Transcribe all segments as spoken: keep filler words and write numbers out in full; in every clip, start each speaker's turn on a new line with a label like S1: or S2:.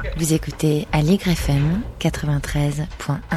S1: Vous écoutez Aligre F M quatre-vingt-treize point un.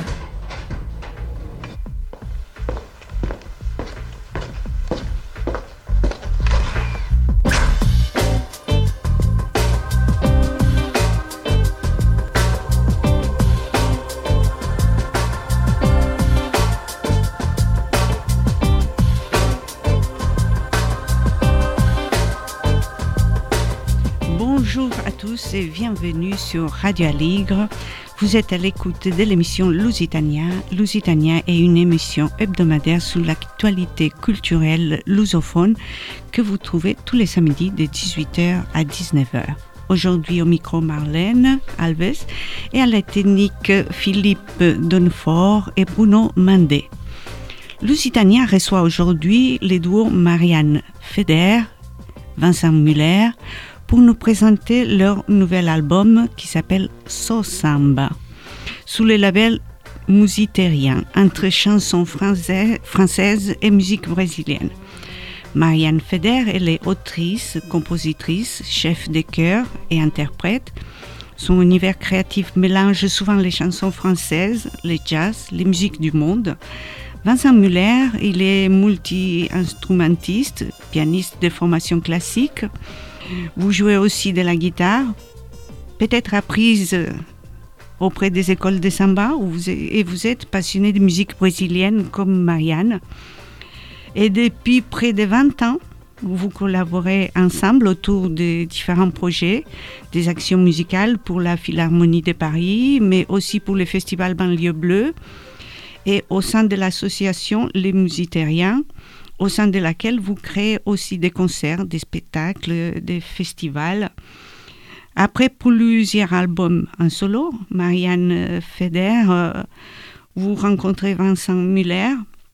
S2: Bonjour à tous et bienvenue sur Radio Aligre. Vous êtes à l'écoute de l'émission Lusitania. Lusitania est une émission hebdomadaire sur l'actualité culturelle lusophone que vous trouvez tous les samedis de dix-huit heures à dix-neuf heures. Aujourd'hui au micro Marlène Alves et à la technique Philippe Donnefort et Bruno Mandé. Lusitania reçoit aujourd'hui les duos Marianne Feder, Vincent Muller, pour nous présenter leur nouvel album qui s'appelle So Samba, sous le label Musiterien, entre chansons françaises, françaises et musique brésilienne. Marianne Feder, elle est autrice, compositrice, chef de chœur et interprète. Son univers créatif mélange souvent les chansons françaises, les jazz, les musiques du monde. Vincent Muller, il est multi-instrumentiste, pianiste de formation classique. Vous jouez aussi de la guitare, peut-être apprise auprès des écoles de samba, où vous êtes, et vous êtes passionné de musique brésilienne comme Marianne. Et depuis près de vingt ans, vous collaborez ensemble autour de différents projets, des actions musicales pour la Philharmonie de Paris, mais aussi pour le Festival Banlieue Bleue, et au sein de l'association Les Musitériens, au sein de laquelle vous créez aussi des concerts, des spectacles, des festivals. Après plusieurs albums en solo, Marianne Feder, euh, vous rencontrez Vincent Muller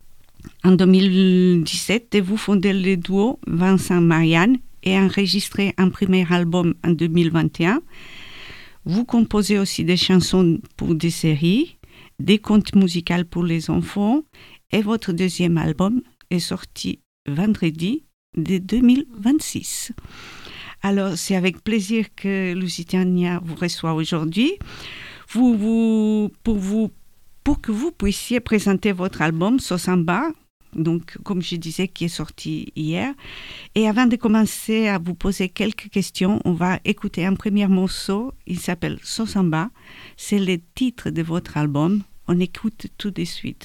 S2: en deux mille dix-sept et vous fondez le duo Vincent-Marianne et enregistrez un premier album en deux mille vingt et un. Vous composez aussi des chansons pour des séries, des contes musicaux pour les enfants et votre deuxième album est sorti vendredi de deux mille vingt-six. Alors, c'est avec plaisir que Lusitania vous reçoit aujourd'hui. Vous, vous, pour, vous, pour que vous puissiez présenter votre album So Samba, donc, comme je disais, qui est sorti hier. Et avant de commencer à vous poser quelques questions, on va écouter un premier morceau. Il s'appelle So Samba. C'est le titre de votre album. On écoute tout de suite.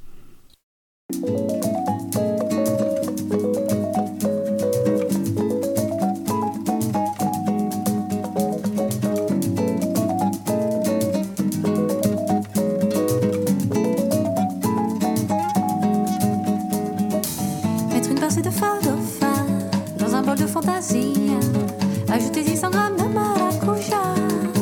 S3: De farofa dans un bol de fantaisie, ajoutez-y cent grammes de maracuja,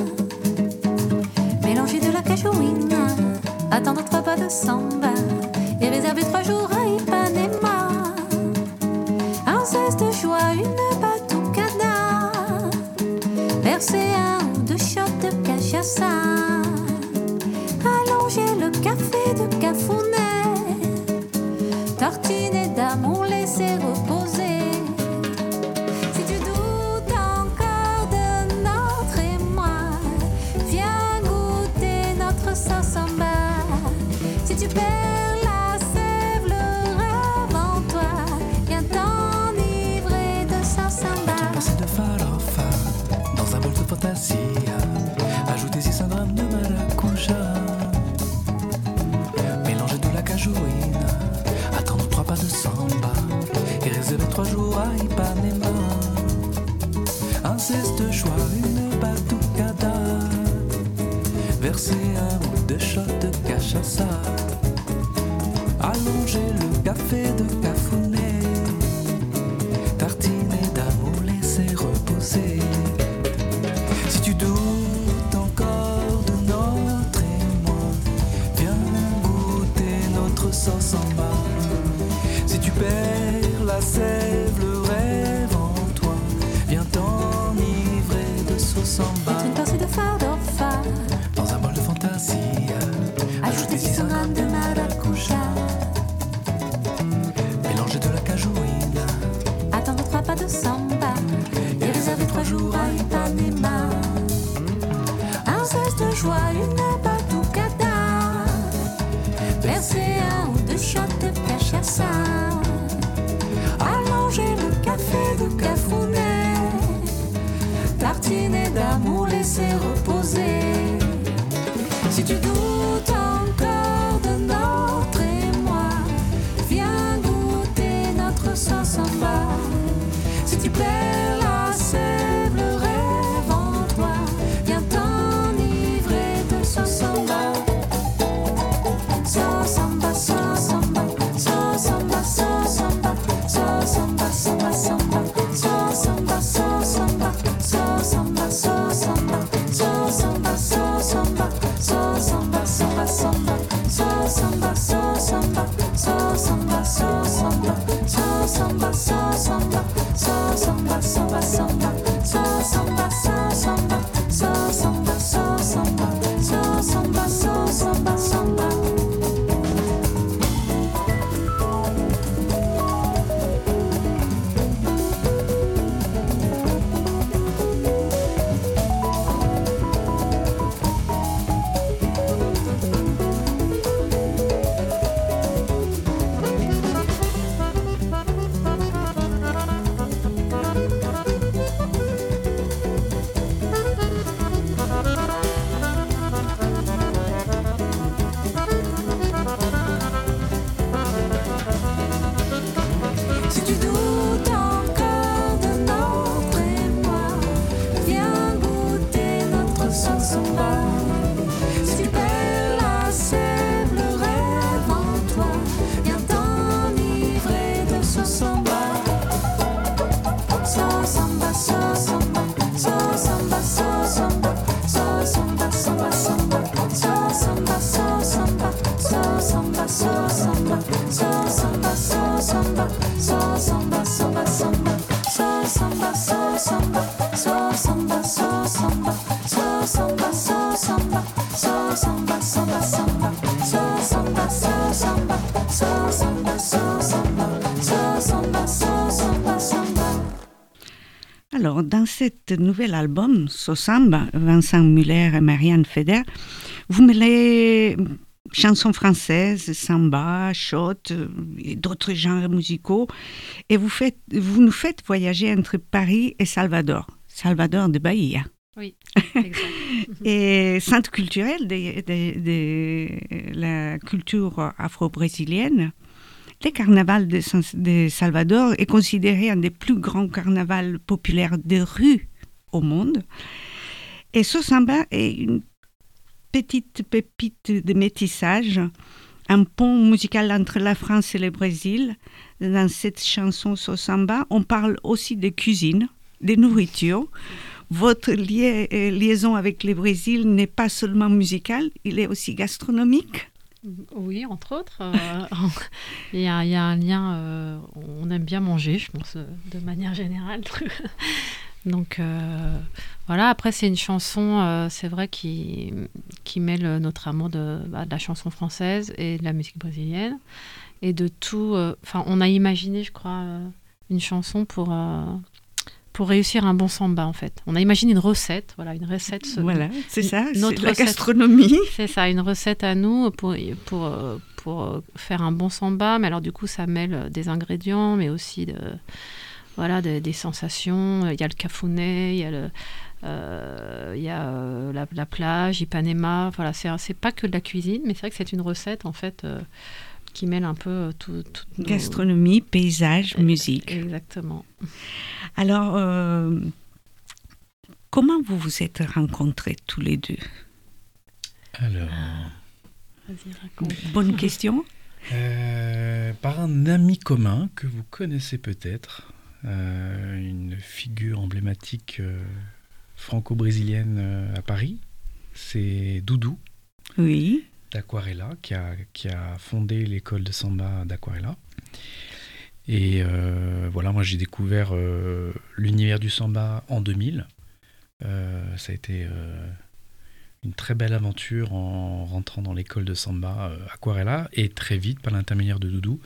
S3: mélangez de la cajouine, attendre trois pas de samba et réservez trois jours à Ipanema. Un zeste de joie, une batucada, versez un ou deux shots de cachaça, allongez le café de cafuné, tartinez d'amour, laissez reposer. Si tu doutes encore de notre émoi, viens goûter notre So Samba. Si tu perds la sève, le rêve en toi, viens t'enivrer de So Samba.
S4: Faites une pincée de farofa dans un bol de fantasia, ajoutez-y cent grammes de maracuja, mélangez de la cajouine, attendre trois pas de samba et réservez trois jours à Ipanema. Un zeste de joie, une batucada, versez un ou deux shots de cachaça, allongez le café de cafuné, tartinez d'amour, laissez reposer. Si tu doutes encore de notre émoi, viens goûter notre So Samba. Si tu perds la sève, le rêve en toi, viens t'enivrer de So Samba.
S3: Mettre une pincée de farofa
S4: dans un bol de fantasie,
S3: ajoutez-y cent grammes de maracuja,
S4: mélangez de la cajouine,
S3: attendre trois pas de samba
S4: et réservez trois jours à Ipanema.
S3: de joie, une batucada. Verser un ou deux shots de cachaça. Allonger le café de cafounet. Tartiner d'amour, laisser reposer. Si tu doutes encore de notre émoi, viens goûter notre sauce samba. Si tu perds la sève, le rêve en toi, viens t'enivrer de sauce samba. Sauce samba, sauce samba, sauce samba, sauce samba, sauce samba, samba, samba, sauce samba, sauce samba, sauce samba, sauce samba, sauce samba, sauce samba, sauce samba, samba, samba, sauce samba, sauce samba, sauce samba, sauce samba, sauce samba, sauce samba, sauce samba, samba, samba, sauce samba, sauce samba, sauce samba, sauce samba, sauce samba, sauce samba, samba. Si tu doutes encore de notre émoi, viens goûter notre sauce samba. Si tu perds la sève, le rêve en toi, viens t'enivrer de sauce samba. Sauce samba, sauce samba, sauce samba, sauce samba, sauce samba, samba, samba, sauce samba, sauce samba, sauce samba, sauce samba, sauce samba, sauce samba, sauce samba, samba, samba, sauce samba, sauce samba, sauce samba, sauce samba, sauce samba, sauce samba, sauce samba, samba, samba, sauce samba, sauce samba, sauce samba, sauce samba, sauce samba, sauce samba, samba.
S2: Alors, dans cet nouvel album, Sosamba, Vincent Muller et Marianne Feder, vous mêlez chansons françaises, samba, shot et d'autres genres musicaux, et vous, faites, vous nous faites voyager entre Paris et Salvador, Salvador de Bahia.
S5: Oui, exact.
S2: Et centre culturel de, de, de la culture afro-brésilienne. Le carnaval de, de Salvador est considéré un des plus grands carnavals populaires de rue au monde. Et Sosamba est une petite pépite de métissage, un pont musical entre la France et le Brésil. Dans cette chanson Sosamba, on parle aussi de cuisine, de nourriture. Votre lia- liaison avec le Brésil n'est pas seulement musicale, il est aussi gastronomique.
S5: Oui, entre autres. euh, Il y, a, il y a un lien, euh, on aime bien manger, je pense, euh, de manière générale. Donc euh, voilà, après c'est une chanson, euh, c'est vrai, qui, qui mêle notre amour de, bah, de la chanson française et de la musique brésilienne. Et de tout, enfin euh, on a imaginé, je crois, euh, une chanson pour... Euh, pour réussir un bon samba, en fait. On a imaginé une recette, voilà, une recette.
S2: Voilà, c'est ça,
S5: notre
S2: c'est la
S5: recette,
S2: gastronomie.
S5: C'est ça, une recette à nous pour, pour, pour faire un bon samba. Mais alors, du coup, ça mêle des ingrédients, mais aussi de, voilà, de, des sensations. Il y a le cafuné, il y a, le, euh, il y a euh, la, la plage, Ipanema. Voilà, c'est, c'est pas que de la cuisine, mais c'est vrai que c'est une recette, en fait, euh, qui mêle un peu tout. tout nos...
S2: Gastronomie, paysage,
S5: Et,
S2: musique.
S5: Exactement.
S2: Alors, euh, comment vous vous êtes rencontrés tous les deux?
S6: Alors,
S5: Vas-y, raconte.
S2: Bonne question.
S6: euh, par un ami commun que vous connaissez peut-être, euh, une figure emblématique euh, franco-brésilienne euh, à Paris, c'est Doudou
S2: Oui.
S6: d'Aquarela, qui a, qui a fondé l'école de samba d'Aquarela. Et euh, voilà, moi j'ai découvert euh, l'univers du samba en deux mille. Euh, ça a été euh, une très belle aventure en rentrant dans l'école de samba euh, Aquarela. Et très vite, par l'intermédiaire de Doudou,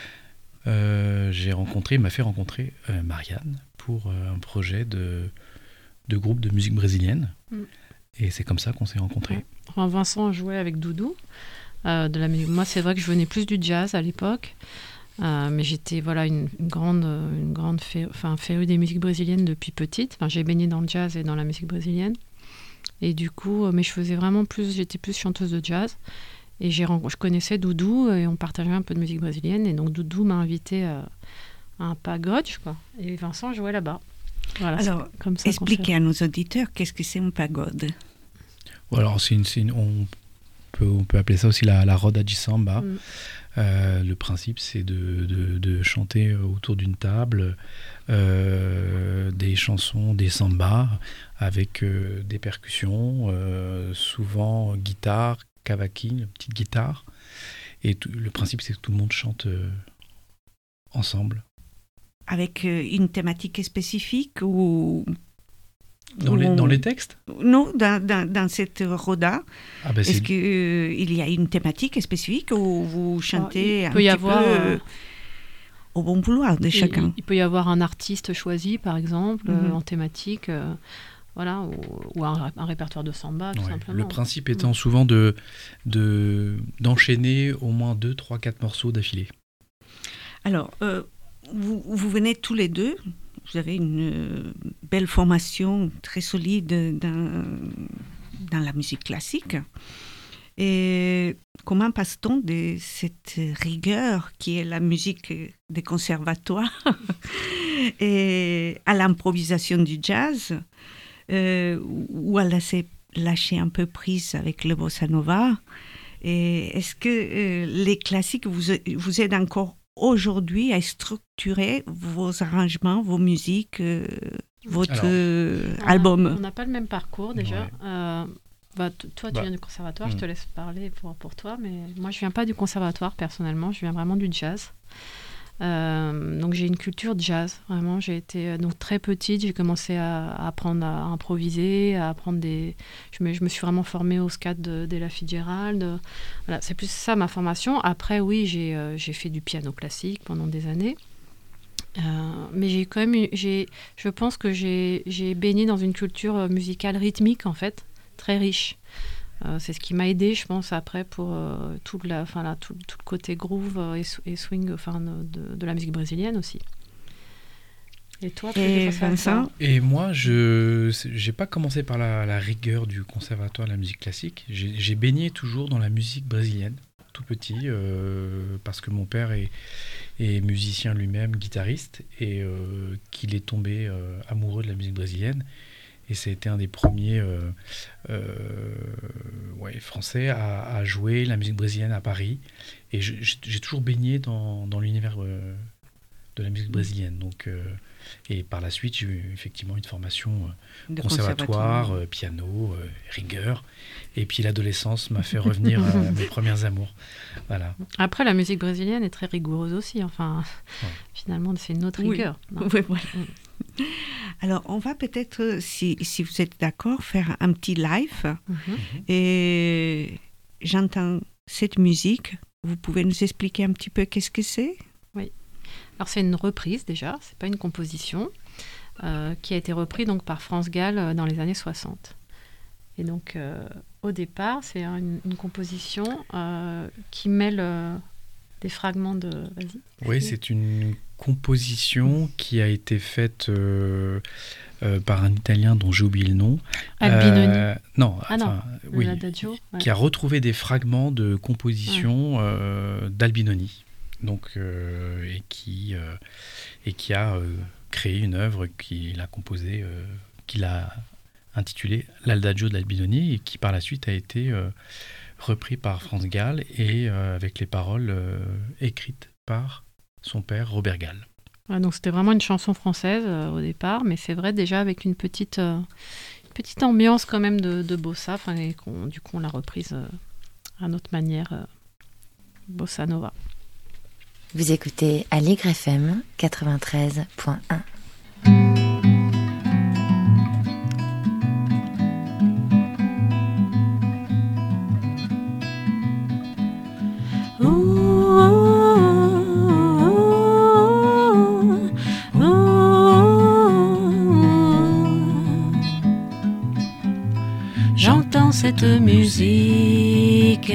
S6: euh, j'ai rencontré, il m'a fait rencontrer euh, Marianne pour euh, un projet de, de groupe de musique brésilienne. Mm. Et c'est comme ça qu'on s'est rencontrés.
S5: Ouais. Enfin, Vincent jouait avec Doudou. Euh, de la musique. Moi, c'est vrai que je venais plus du jazz à l'époque. Euh, mais j'étais voilà, une, une grande, une grande fé... enfin, férue des musiques brésiliennes depuis petite. Enfin, j'ai baigné dans le jazz et dans la musique brésilienne. Et du coup, mais je faisais vraiment plus, j'étais plus chanteuse de jazz. Et j'ai, je connaissais Doudou et on partageait un peu de musique brésilienne. Et donc Doudou m'a invité à, à un pagode, quoi. Et Vincent jouait là-bas. Voilà,
S2: Alors,
S5: comme ça
S2: expliquez à nos auditeurs qu'est-ce que c'est un pagode.
S6: Alors, c'est une, c'est une, on, peut, on peut appeler ça aussi la, la roda de samba. Mm. Euh, le principe, c'est de, de, de chanter autour d'une table euh, des chansons, des sambas, avec euh, des percussions, euh, souvent guitare, cavaquinho, petite guitare. Et tout, le principe, c'est que tout le monde chante euh, ensemble.
S2: Avec euh, une thématique spécifique ou...
S6: Dans, ou... les, dans les textes ?
S2: Non, dans, dans, dans cette roda.
S6: Ah bah
S2: Est-ce qu'il euh, y a une thématique spécifique ou vous chantez
S5: oh, il
S2: un
S5: peut y
S2: petit
S5: avoir,
S2: peu
S5: euh,
S2: au bon vouloir de chacun ?
S5: Il, il peut y avoir un artiste choisi, par exemple,
S2: mm-hmm.
S5: euh, en thématique... Euh, Voilà, ou, ou un, un répertoire de samba, tout
S6: ouais,
S5: simplement.
S6: Le principe étant mmh. souvent de, de, d'enchaîner au moins deux, trois, quatre morceaux d'affilée.
S2: Alors, euh, vous, vous venez tous les deux, vous avez une euh, belle formation très solide dans, dans la musique classique. Et comment passe-t-on de cette rigueur qui est la musique des conservatoires et à l'improvisation du jazz ? Euh, où elle s'est lâchée un peu prise avec le bossa nova. Et est-ce que euh, les classiques vous, vous aident encore aujourd'hui à structurer vos arrangements, vos musiques, euh, votre
S6: Alors,
S2: euh, album ?
S5: On n'a pas le même parcours déjà. Ouais. Euh, bah, t- toi, tu
S6: bah,
S5: viens du conservatoire,
S6: hmm.
S5: je te laisse parler pour, pour toi, mais moi, je ne viens pas du conservatoire personnellement, je viens vraiment du jazz. Euh, donc j'ai une culture jazz, vraiment. J'ai été donc très petite, j'ai commencé à, à apprendre à improviser, à apprendre des. Je me, je me suis vraiment formée au scat de, d'Ella Fitzgerald. Voilà, c'est plus ça ma formation. Après, oui, j'ai, euh, j'ai fait du piano classique pendant des années, euh, mais j'ai quand même, j'ai, je pense que j'ai, j'ai baigné dans une culture musicale rythmique en fait, très riche. Euh, c'est ce qui m'a aidé, je pense, après pour euh, tout, la, enfin, là, tout, tout le côté groove euh, et, et swing enfin, de, de la musique brésilienne aussi. Et toi,
S2: et Vincent ?
S6: Et moi, je n'ai pas commencé par la, la rigueur du conservatoire de la musique classique. J'ai, j'ai baigné toujours dans la musique brésilienne, tout petit, euh, parce que mon père est, est musicien lui-même, guitariste, et euh, qu'il est tombé euh, amoureux de la musique brésilienne. Et ça a été un des premiers euh, euh, ouais, français à, à jouer la musique brésilienne à Paris. Et je, j'ai toujours baigné dans, dans l'univers euh, de la musique brésilienne. Donc, euh, et par la suite, j'ai eu effectivement une formation euh, conservatoire, euh, piano, euh, rigueur. Et puis l'adolescence m'a fait revenir à mes premières amours. Voilà.
S5: Après, la musique brésilienne est très rigoureuse aussi. Enfin, ouais. Finalement, c'est une autre rigueur.
S2: Oui, oui voilà. Mm. Alors, on va peut-être, si, si vous êtes d'accord, faire un petit live. Mm-hmm. Et j'entends cette musique. Vous pouvez nous expliquer un petit peu qu'est-ce que c'est ?
S5: Oui. Alors, c'est une reprise déjà, c'est pas une composition, euh, qui a été reprise donc, par France Gall dans les années soixante. Et donc, euh, au départ, c'est une, une composition euh, qui mêle euh, des fragments de... Vas-y.
S6: Oui, c'est une composition qui a été faite euh, euh, par un Italien dont j'ai oublié le nom.
S5: Albinoni.
S6: Euh, non,
S5: ah non,
S6: oui,
S5: l'adagio, ouais.
S6: Qui a retrouvé des fragments de composition ouais. euh, d'Albinoni. Donc, euh, et, qui, euh, et qui a euh, créé une œuvre qu'il a composée, euh, qu'il a intitulée l'Adagio d'Albinoni et qui par la suite a été euh, repris par France Gall et euh, avec les paroles euh, écrites par son père Robert Gall.
S5: Ouais, donc c'était vraiment une chanson française euh, au départ, mais c'est vrai déjà avec une petite, euh, une petite ambiance quand même de, de bossa, et qu'on, du coup on l'a reprise euh, à notre manière, euh, bossa nova.
S1: Vous écoutez Aligre F M quatre-vingt-treize point un.
S3: J'entends cette musique,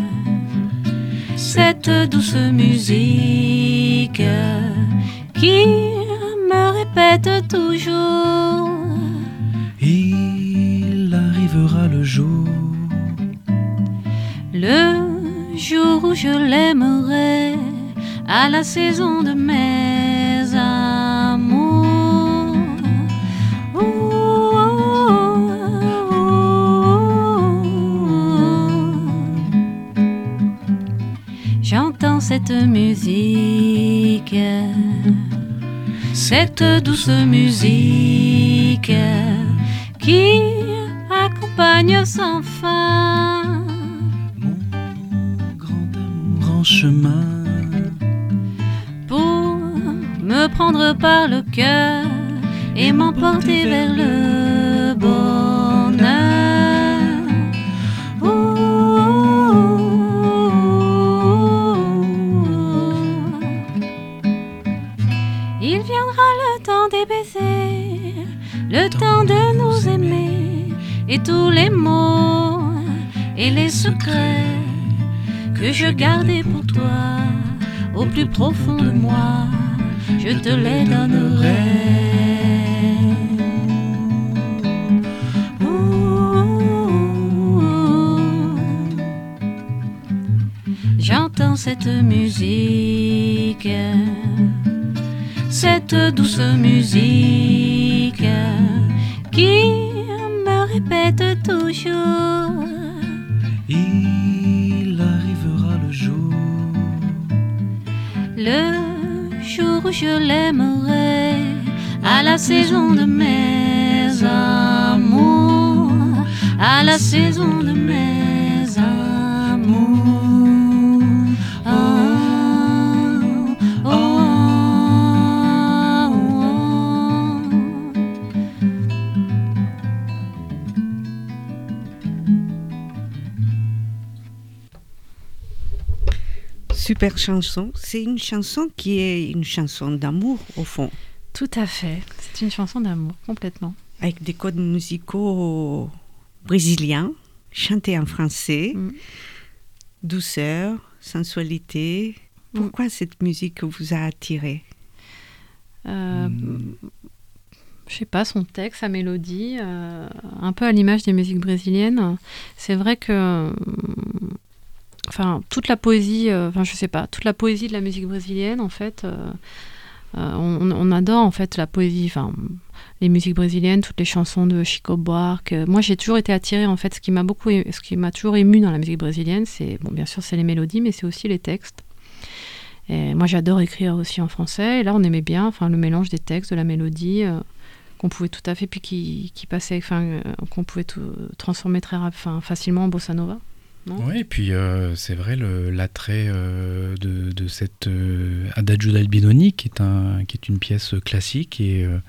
S3: cette douce musique qui me répète toujours.
S4: Il arrivera le jour,
S3: le jour où je l'aimerai, à la saison de mes amours. Ouh, ouh, ouh. J'entends cette musique, cette douce musique qui accompagne sans fin
S4: mon grand amour en chemin,
S3: pour me prendre par le cœur et m'emporter vers le bonheur. Ouh, il viendra le temps des baisers, le temps de nous aimer, et tous les mots et les secrets que je gardais pour toi au plus profond de moi, je te les donnerai. Ouh, j'entends cette musique, cette douce musique qui me répète toujours.
S4: il arrivera le jour,
S3: le jour où je l'aimerai, à la saison de mes amours, à la saison de mes amours. Oh, oh, oh,
S2: Super chanson. C'est une chanson qui est une chanson d'amour, au fond,
S5: Tout à fait. C'est une chanson d'amour, complètement.
S2: avec des codes musicaux brésiliens, chantés en français,
S5: Mm.
S2: douceur, sensualité. Pourquoi cette musique vous a attiré?
S5: Euh,
S6: Mm.
S5: Je sais pas, son texte, sa mélodie, euh, un peu à l'image des musiques brésiliennes. C'est vrai que, euh, enfin, toute la poésie, euh, enfin, je sais pas, toute la poésie de la musique brésilienne, en fait, euh, euh, on, on adore en fait la poésie, enfin, les musiques brésiliennes, toutes les chansons de Chico Buarque. Moi, j'ai toujours été attirée, en fait, ce qui m'a beaucoup, é- ce qui m'a toujours émue dans la musique brésilienne, c'est, bon, bien sûr, c'est les mélodies, mais c'est aussi les textes. Et moi, j'adore écrire aussi en français. Et là, on aimait bien, enfin, le mélange des textes, de la mélodie, euh, qu'on pouvait tout à fait, puis qui, qui passait, enfin, euh, qu'on pouvait tout transformer très rap- enfin, facilement en bossa nova. Non
S6: Oui, et puis euh, c'est vrai le, l'attrait euh, de, de cette euh, Adagio d'Albinoni, qui est, un, qui est une pièce classique, et, euh,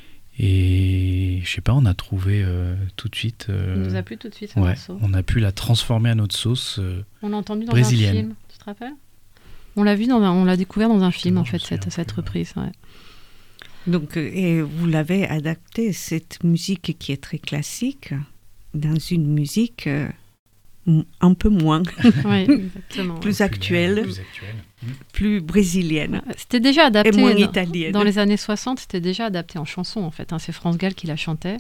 S6: et je sais pas, on a trouvé euh, tout de suite. euh,
S5: Il nous a plu tout de suite ce
S6: ouais,
S5: morceau.
S6: on a pu la transformer à notre sauce. euh,
S5: On l'a entendu dans
S6: brésilienne.
S5: un film, tu te rappelles? On l'a vu dans un- on l'a découvert dans un film, en
S6: je me
S5: fait, cette,
S6: souviens
S5: cette
S6: plus, ouais.
S5: reprise. Ouais.
S2: Donc, euh, et vous l'avez adapté, cette musique qui est très classique, dans une musique euh, m- un peu moins,
S5: Oui, exactement.
S2: plus
S6: plus
S2: actuelle,
S6: plus actuelle. Mm.
S2: plus brésilienne
S5: Ouais, C'était déjà
S2: et
S5: adapté
S2: moins
S5: dans,
S2: italienne.
S5: dans les années soixante, c'était déjà adapté en chanson, en fait. Hein. C'est France Gall qui la chantait.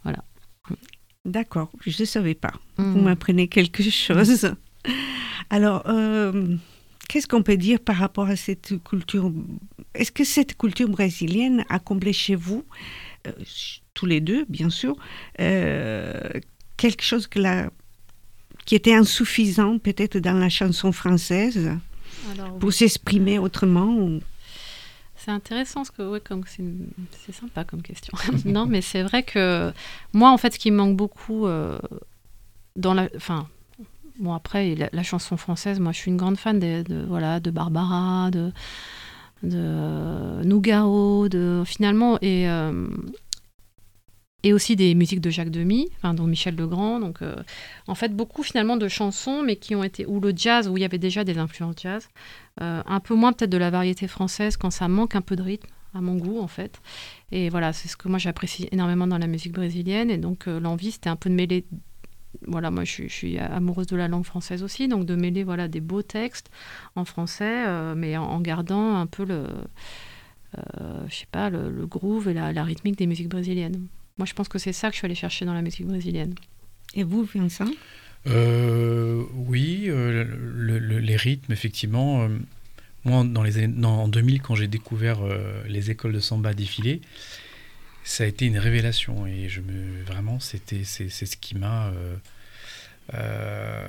S2: D'accord, je ne savais pas.
S5: Mm.
S2: Vous m'apprenez quelque chose. Alors, euh, qu'est-ce qu'on peut dire par rapport à cette culture? Est-ce que cette culture brésilienne a comblé chez vous, euh, ch- tous les deux, bien sûr, euh, quelque chose que la- qui était insuffisant peut-être dans la chanson française
S5: Alors,
S2: pour s'exprimer autrement ou-
S5: c'est intéressant, ce que, ouais, comme c'est, une- c'est sympa comme question. Non, mais c'est vrai que moi, en fait, ce qui me manque beaucoup euh, dans la, enfin, bon après la, la chanson française, moi, je suis une grande fan de, de voilà, de Barbara, de, de Nougaro, de finalement et euh, et aussi des musiques de Jacques Demy, enfin, dont Michel Legrand. Donc, euh, en fait, beaucoup finalement de chansons, mais qui ont été ou le jazz où il y avait déjà des influences jazz. Euh, un peu moins peut-être de la variété française quand ça manque un peu de rythme à mon goût en fait. Et voilà, c'est ce que moi j'apprécie énormément dans la musique brésilienne. Et donc euh, l'envie c'était un peu de mêler voilà, moi, je, suis- je suis amoureuse de la langue française aussi, donc de mêler voilà, des beaux textes en français, euh, mais en, en gardant un peu le, euh, je sais pas, le, le groove et la, la rythmique des musiques brésiliennes. Moi, je pense que c'est ça que je suis allée chercher dans la musique brésilienne.
S2: Et vous, Vincent?
S6: Euh, oui, euh, le- le- les rythmes, effectivement. euh, moi, dans les années, dans- en deux mille, quand j'ai découvert euh, les écoles de samba défiler, ça a été une révélation. Et je me, vraiment, c'était, c'est, c'est ce qui m'a euh, euh,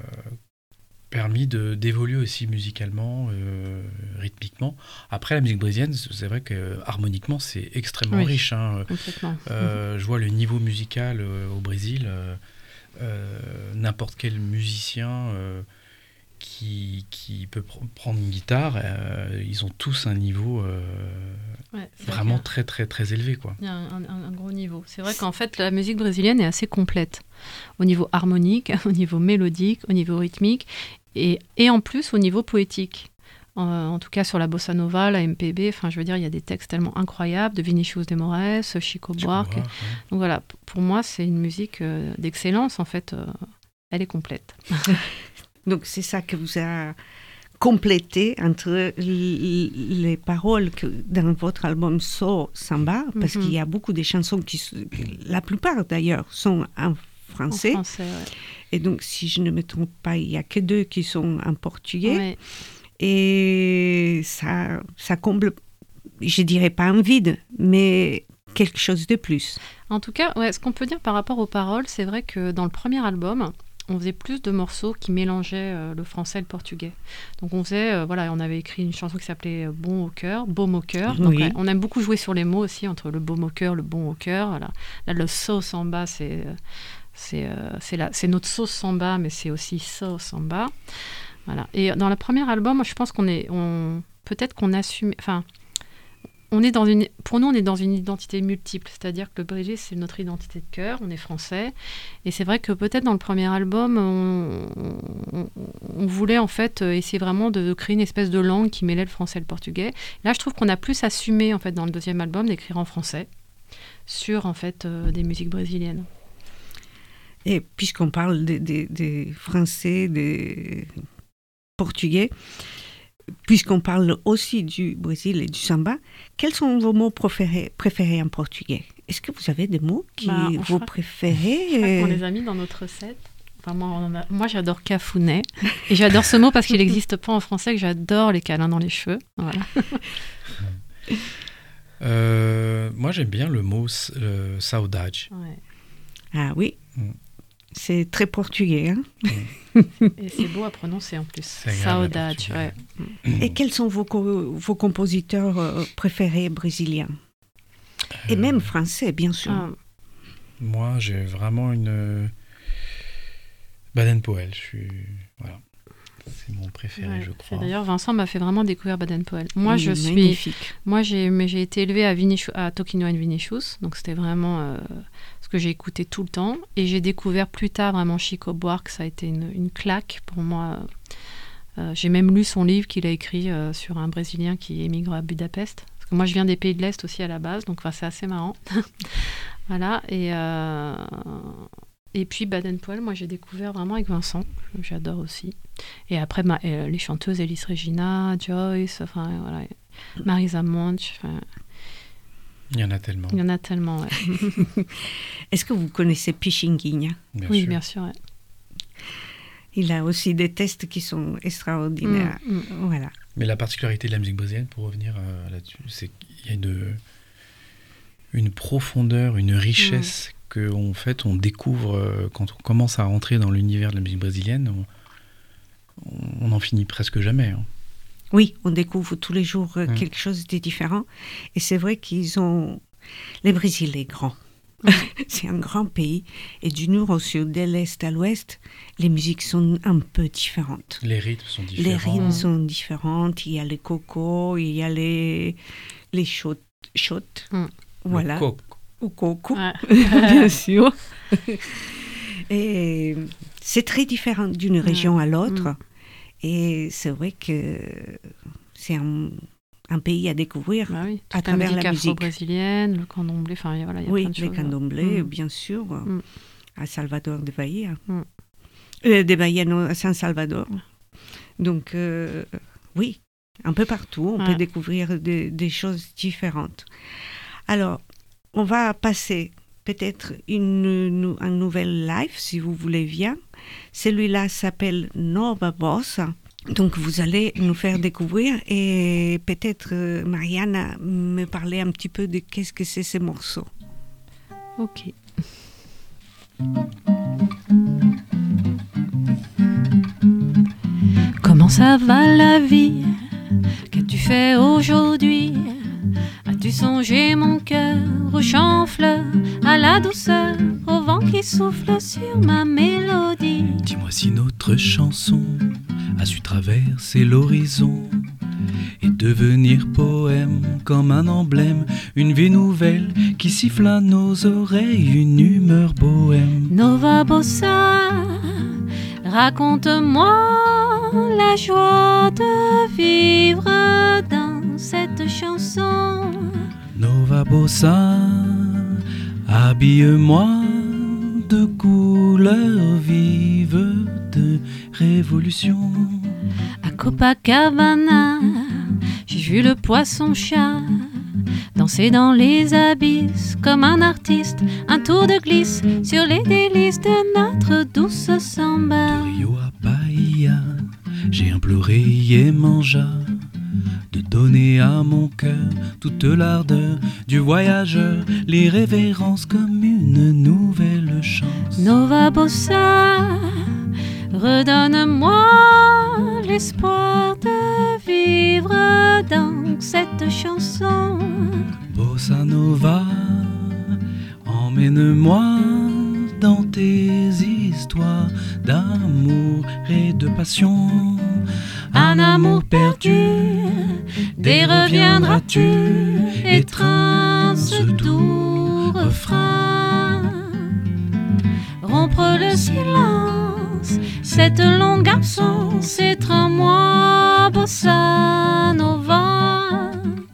S6: permis de, d'évoluer aussi musicalement, euh, rythmiquement. Après, la musique brésilienne, c'est vrai que harmoniquement, c'est extrêmement
S5: Oui.
S6: riche. hein.
S5: Complètement.
S6: Euh, je vois le niveau musical euh, au Brésil. euh, euh, n'importe quel musicien euh, qui, qui peut pr- prendre une guitare, euh, ils ont tous un niveau euh,
S5: Ouais, c'est vrai
S6: vraiment
S5: qu'il
S6: très très très élevé, quoi.
S5: y a un, un- un gros niveau. C'est vrai qu'en fait, la musique brésilienne est assez complète au niveau harmonique, au niveau mélodique, au niveau rythmique et, et en plus au niveau poétique. Euh, en tout cas sur la bossa nova, la M P B, enfin je veux dire, il y a des textes tellement incroyables de Vinicius de Moraes, Chico
S6: Tu
S5: Buarque.
S6: vois, ouais.
S5: Donc voilà, p- pour moi, c'est une musique euh, d'excellence en fait. euh, elle est complète.
S2: Donc c'est ça que vous a complété entre l- les paroles que dans votre album So Samba, parce
S5: Mhm.
S2: qu'il y a beaucoup de chansons qui, s- la plupart d'ailleurs, sont en
S5: En
S2: français.
S5: français, ouais.
S2: Et donc, si je ne me trompe pas, il n'y a que deux qui sont en portugais.
S5: Ouais.
S2: Et ça, ça comble, je dirais pas un vide, mais quelque chose de plus.
S5: En tout cas, ouais, ce qu'on peut dire par rapport aux paroles, c'est vrai que dans le premier album, on faisait plus de morceaux qui mélangeaient euh, le français et le portugais. Donc on faisait, euh, voilà, on avait écrit une chanson qui s'appelait euh, Bon au cœur, Baume au cœur. Donc
S2: Oui.
S5: ouais, on aime beaucoup jouer sur les mots aussi, entre le baume au cœur, le bon au cœur. Voilà. Là, le so samba, c'est, euh, c'est, euh, c'est, la- c'est notre sauce samba, mais c'est aussi so samba. Voilà. Et dans le premier album, je pense qu'on est, on, peut-être qu'on assume, enfin, on est dans une, pour nous, on est dans une identité multiple, c'est-à-dire que le Brésil, c'est notre identité de cœur, on est français, et c'est vrai que peut-être dans le premier album, on, on- on voulait en fait essayer vraiment de créer une espèce de langue qui mêlait le français et le portugais. Là, je trouve qu'on a plus assumé en fait dans le deuxième album d'écrire en français sur en fait euh, des musiques brésiliennes.
S2: Et puisqu'on parle des des- des Français, des Portugais, puisqu'on parle aussi du Brésil et du samba, quels sont vos mots préférés, préférés en portugais? Est-ce que vous avez des mots qui
S5: Bah, on
S2: vous
S5: fera-
S2: préférez?
S5: Je crois qu'on les a mis dans notre recette. Enfin, moi, on en a- moi, j'adore cafuné. Et j'adore ce mot parce qu'il n'existe pas en français, que j'adore les câlins dans les cheveux. Voilà.
S6: Euh, moi, j'aime bien le mot euh, saudade.
S5: Ouais.
S2: Ah oui,
S6: Mm.
S2: c'est très portugais. Hein?
S5: Et c'est beau à prononcer en plus.
S6: C'est agréable à
S5: Saudade,
S6: portugais.
S5: ouais.
S2: Et quels sont vos, co- vos compositeurs euh, préférés brésiliens? Et même français, bien sûr.
S5: Ah,
S6: Moi, j'ai vraiment une euh, Baden-Powell. Je suis voilà, c'est mon préféré,
S5: ouais.
S6: je
S5: C'est
S6: crois.
S5: D'ailleurs, Vincent m'a fait vraiment découvrir Baden-Powell. Moi,
S2: Il
S5: je
S2: est
S5: suis,
S2: magnifique.
S5: moi, j'ai, mais j'ai été élevée à, Vinichu, à Toquinho and Vinicius, donc c'était vraiment euh, ce que j'ai écouté tout le temps. Et j'ai découvert plus tard vraiment Chico Buarque, ça a été une, une claque pour moi. Euh, j'ai même lu son livre qu'il a écrit euh, sur un Brésilien qui émigre à Budapest. Parce que moi, je viens des pays de l'Est aussi à la base, donc enfin, c'est assez marrant. Voilà, et, euh, et puis Baden-Powell, moi j'ai découvert vraiment avec Vincent, que j'adore aussi. Et après, ma- euh, les chanteuses, Elis Regina, Joyce, enfin voilà, Marisa Monte, enfin,
S6: Il y en a tellement.
S5: il y en a tellement. Ouais.
S2: Est-ce que vous connaissez Pichinguinha?
S6: Bien
S5: Oui,
S6: sûr.
S5: bien sûr. Ouais.
S2: Il a aussi des textes qui sont extraordinaires.
S5: Mm, mm.
S2: Voilà.
S6: Mais la particularité de la musique brésilienne, pour revenir euh, là-dessus, c'est qu'il y a une, une profondeur, une richesse que en fait on découvre euh, quand on commence à rentrer dans l'univers de la musique brésilienne. On, on n'en finit presque jamais. hein.
S2: Oui, on découvre tous les jours euh,
S6: Mm.
S2: quelque chose de différent. Et c'est vrai qu'ils ont... Le Brésil est grand. C'est un grand pays. Et du nord au sud, de l'est à l'ouest, les musiques sont un peu différentes.
S6: Les rythmes sont
S2: Les
S6: différents.
S2: rythmes sont différents. Il y a les cocos, il y a les, les shots. shots.
S5: Mm.
S6: Le
S2: Voilà.
S6: coq.
S2: Ou coco,
S5: Ouais.
S2: bien sûr. Et c'est très différent d'une région à l'autre.
S5: Mm.
S2: Et c'est vrai que c'est un, un pays à découvrir.
S5: Bah oui,
S2: À
S5: toute
S2: travers la
S5: musique
S2: musique.
S5: afro-brésilienne, le candomblé, enfin voilà, il y a
S2: Oui,
S5: plein de
S2: les
S5: choses.
S2: candomblés,
S5: Mm.
S2: bien sûr.
S5: Mm.
S2: à Salvador de Bahia.
S5: Mm.
S2: Euh, de Bahia, non, à San Salvador. Donc, euh, oui, un peu partout, on
S5: Ouais.
S2: peut découvrir de- des choses différentes. Alors, on va passer peut-être une, nou- un nouvel live, si vous voulez bien. Celui-là s'appelle Nova Bossa. Donc, vous allez nous faire découvrir et peut-être, euh, Mariana, me parler un petit peu de qu'est-ce que c'est ces morceaux.
S5: Ok. Comment ça va la vie? Qu'as-tu fait aujourd'hui? As-tu songé mon cœur au chanfle, à la douceur, au vent qui souffle sur ma mélodie?
S4: Dis-moi si notre chanson a su traverser l'horizon et devenir poème comme un emblème, une vie nouvelle qui siffle à nos oreilles, une humeur bohème.
S5: Nova Bossa, raconte-moi la joie de vivre dans cette chanson.
S4: Nova Bossa, habille-moi de couleurs vives de révolution.
S5: À Copacabana, j'ai vu le poisson-chat danser dans les abysses comme un artiste, un tour de glisse sur les délices de notre douce samba.
S4: De Rio à Bahia, j'ai imploré Yemanja de donner à mon cœur toute l'ardeur du voyageur, les révérences comme une nouvelle chance.
S5: Nova Bossa, redonne-moi l'espoir de vivre dans cette chanson.
S4: Bossa Nova, emmène-moi dans tes histoires d'amour et de passion.
S5: Un amour perdu, dès reviendras-tu, étreinte ce doux refrain. Rompre le silence, cette longue absence, étreins-moi, Bossa Nova.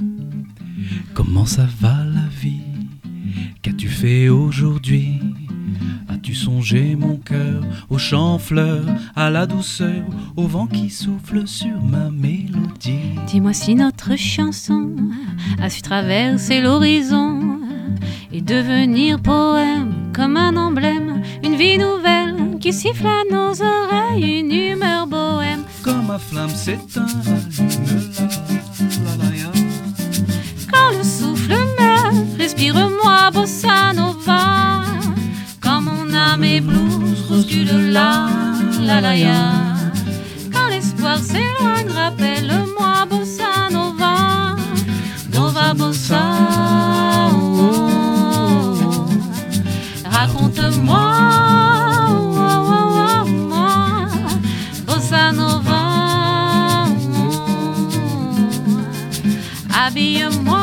S4: Comment ça va la vie? Qu'as-tu fait aujourd'hui? As-tu songé mon cœur au chant-fleur, à la douceur, au vent qui souffle sur ma mélodie?
S5: Dis-moi si notre chanson a su traverser l'horizon et devenir poème comme un emblème, une vie nouvelle qui siffle à nos oreilles, une humeur bohème.
S4: Quand ma flamme s'éteint, allume-la, la la ya.
S5: Quand le souffle meurt, respire-moi, Bossa Nova. Quand mon âme est blues, recule la la la ya. Quand l'espoir s'éloigne, rappelle-moi, Bossa Nova. Nova Bossa, oh, oh, oh. Raconte-moi, oh, oh, oh, oh. Bossa Nova, oh, oh. Habille-moi.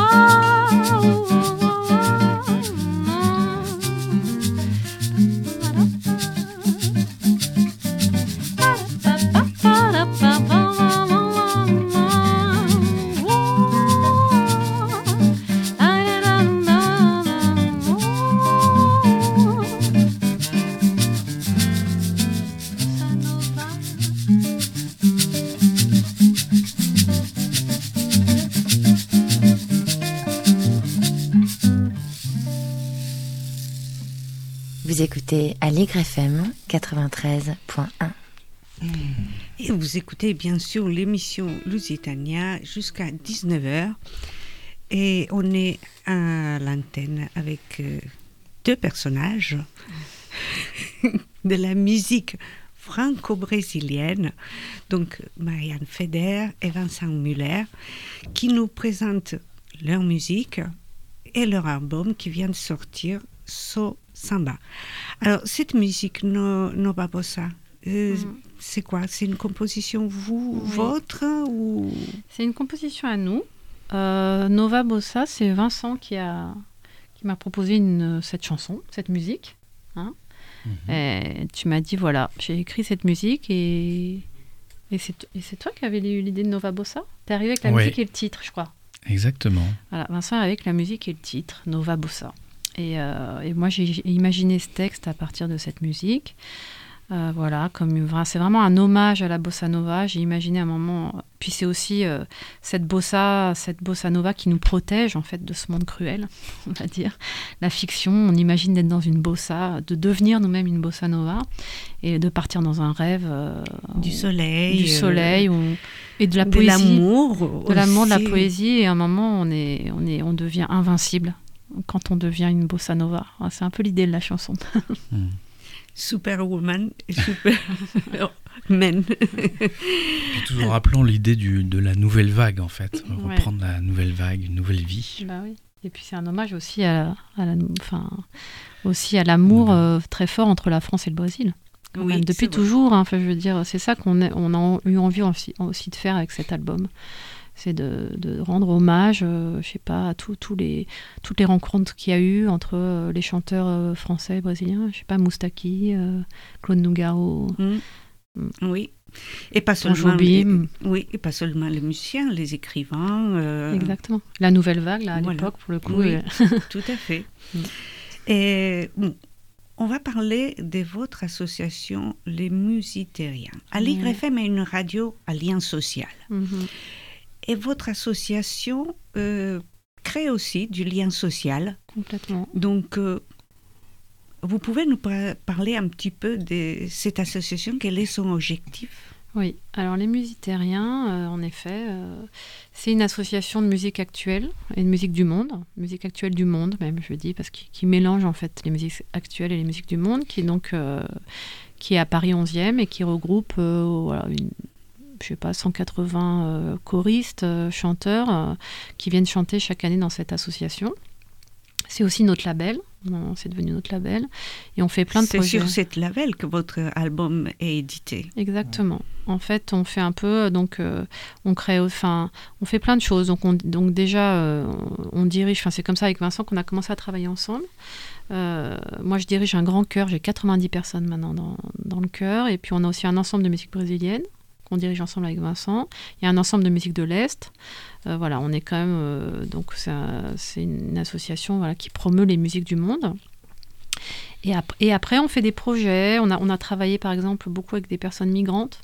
S1: Vous écoutez Aligre F M quatre-vingt-treize point un.
S2: Et vous écoutez bien sûr l'émission Lusitania jusqu'à dix-neuf heures. Et on est à l'antenne avec euh, deux personnages de la musique franco-brésilienne, donc Marianne Feder et Vincent Muller, qui nous présentent leur musique et leur album qui vient de sortir, So Samba. Alors, cette musique, no, Nova Bossa, euh, mm. c'est quoi? C'est une composition, vous, oui. votre ou...
S5: C'est une composition à nous. Euh, Nova Bossa, c'est Vincent qui, a, qui m'a proposé une, cette chanson, cette musique. Hein. Mm-hmm. Et tu m'as dit, voilà, j'ai écrit cette musique et, et, c'est, et c'est toi qui avais eu l'idée de Nova Bossa? T'es arrivé avec la
S6: ouais.
S5: musique et le titre, je crois.
S6: Exactement.
S5: Voilà, Vincent avec la musique et le titre, Nova Bossa. Et, euh, et moi, j'ai imaginé ce texte à partir de cette musique. Euh, voilà, comme une, c'est vraiment un hommage à la bossa nova. J'ai imaginé un moment. Puis c'est aussi euh, cette bossa, cette bossa nova qui nous protège en fait de ce monde cruel, on va dire. La fiction, on imagine d'être dans une bossa, de devenir nous-mêmes une bossa nova et de partir dans un rêve euh,
S2: du soleil,
S5: du soleil
S2: euh,
S5: ou, et de la
S2: de
S5: poésie,
S2: l'amour,
S5: de l'amour, de la
S2: aussi.
S5: poésie. Et à un moment, on est, on est, on devient invincible quand on devient une bossa nova. C'est un peu l'idée de la chanson.
S6: Mm.
S2: Superwoman et Superman.
S6: Puis tout en rappelant l'idée du, de la nouvelle vague, en fait.
S5: Ouais.
S6: Reprendre la nouvelle vague, une nouvelle vie.
S5: Bah oui. Et puis c'est un hommage aussi à, à la, enfin, aussi à l'amour euh, très fort entre la France et le Brésil. Quand
S2: Oui,
S5: même. Depuis
S2: c'est vrai.
S5: toujours, hein, enfin, je veux dire, c'est ça qu'on a, on a eu envie aussi, aussi de faire avec cet album. C'est de, de rendre hommage, euh, je sais pas, à tout, tous les, toutes les rencontres qu'il y a eu entre euh, les chanteurs euh, français et brésiliens. Je sais pas, Moustaki, euh, Claude Nougaro.
S2: Mm.
S5: Mm.
S2: Oui. Et pas
S5: Tom
S2: seulement
S5: Jobim.
S2: les, oui, et pas seulement les musiciens, les écrivains. euh,
S5: Exactement. La nouvelle vague, là, à
S2: Voilà.
S5: l'époque, pour le coup.
S2: Oui,
S5: euh,
S2: tout à fait.
S5: Mm.
S2: Et bon, on va parler de votre association, les Musitériens. Aligre
S5: Ouais.
S2: F M est une radio à lien social.
S5: mhm.
S2: Et votre association euh, crée aussi du lien social.
S5: Complètement.
S2: Donc, euh, vous pouvez nous par- parler un petit peu de cette association, quel est son objectif?
S5: Oui, alors les Musitériens, euh, en effet, euh, c'est une association de musique actuelle et de musique du monde, musique actuelle du monde même, je dis, parce qu'il qui mélange en fait les musiques actuelles et les musiques du monde, qui est donc euh, qui est à Paris onzième et qui regroupe euh, voilà, une, je sais pas, cent quatre-vingts euh, choristes, euh, chanteurs euh, qui viennent chanter chaque année dans cette association. C'est aussi notre label, non, c'est devenu notre label, et on fait plein de
S2: C'est
S5: projets.
S2: sur cette label que votre album est édité.
S5: Exactement. En fait, on fait un peu, donc euh, on crée, enfin, on fait plein de choses. Donc, on, donc déjà, euh, on dirige. Enfin, c'est comme ça avec Vincent qu'on a commencé à travailler ensemble. Euh, moi, je dirige un grand chœur. J'ai quatre-vingt-dix personnes maintenant dans, dans le chœur, et puis on a aussi un ensemble de musique brésilienne qu'on dirige ensemble avec Vincent. Il y a un ensemble de musique de l'Est. Euh, voilà, on est quand même, euh, donc c'est, un- c'est une association voilà, qui promeut les musiques du monde. Et, ap- et après, on fait des projets. On a, on a travaillé, par exemple, beaucoup avec des personnes migrantes.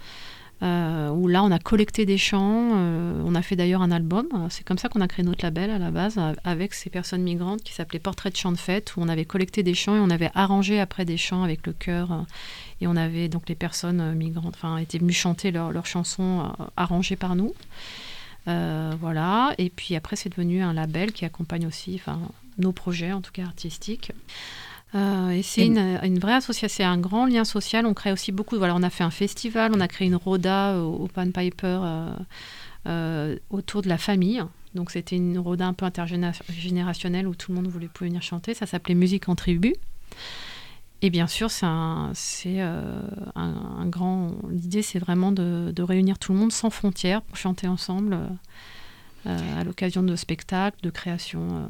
S5: Euh, où là, on a collecté des chants. Euh, on a fait d'ailleurs un album. C'est comme ça qu'on a créé notre label à la base, a- avec ces personnes migrantes qui s'appelait Portrait de chant de fête, où on avait collecté des chants et on avait arrangé après des chants avec le chœur. euh, Et on avait donc les personnes euh, migrantes, enfin, étaient venues chanter leurs leurs chansons euh, arrangées par nous. Euh, voilà. Et puis après, c'est devenu un label qui accompagne aussi, enfin, nos projets, en tout cas artistiques. Euh, et c'est
S2: Et-
S5: une, une vraie association, c'est un grand lien social. On crée aussi beaucoup. Voilà, on a fait un festival, on a créé une roda au, au Pan Piper euh, euh, autour de la famille. Donc c'était une roda un peu intergénérationnelle où tout le monde voulait pouvoir venir chanter. Ça s'appelait Musique en tribu. Et bien sûr, c'est un, c'est euh, un, un grand. L'idée, c'est vraiment de, de réunir tout le monde sans frontières pour chanter ensemble euh, euh, à l'occasion de spectacles, de créations. euh.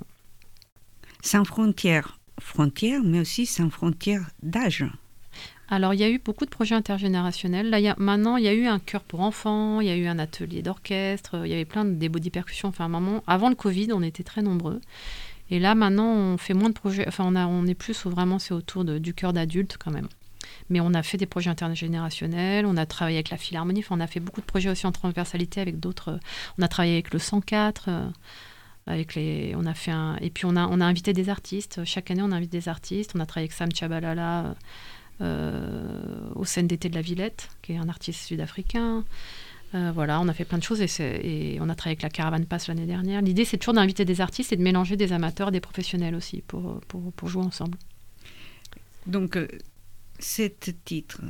S2: Sans frontières, frontières, mais aussi sans frontières d'âge.
S5: Alors, il y a eu beaucoup de projets intergénérationnels. Là, il y a, maintenant, il y a eu un chœur pour enfants, il y a eu un atelier d'orchestre, il y avait plein de des body percussions. Enfin, à un moment, avant le Covid, on était très nombreux. Et là, maintenant, on fait moins de projets. Enfin, on, a, on est plus au- vraiment, c'est autour de, du chœur d'adultes quand même. Mais on a fait des projets intergénérationnels, on a travaillé avec la Philharmonie, enfin, on a fait beaucoup de projets aussi en transversalité avec d'autres. On a travaillé avec le cent quatre. euh, Avec les, on a fait un, et puis on a, on a invité des artistes. Chaque année, on invite des artistes. On a travaillé avec Sam Tchabalala euh, au Scène d'été de la Villette, qui est un artiste sud-africain. Euh, voilà, on a fait plein de choses et, c'est- et on a travaillé avec la Caravane Pass l'année dernière. L'idée, c'est toujours d'inviter des artistes et de mélanger des amateurs et des professionnels aussi pour, pour, pour jouer ensemble.
S2: Donc, euh, cet titre,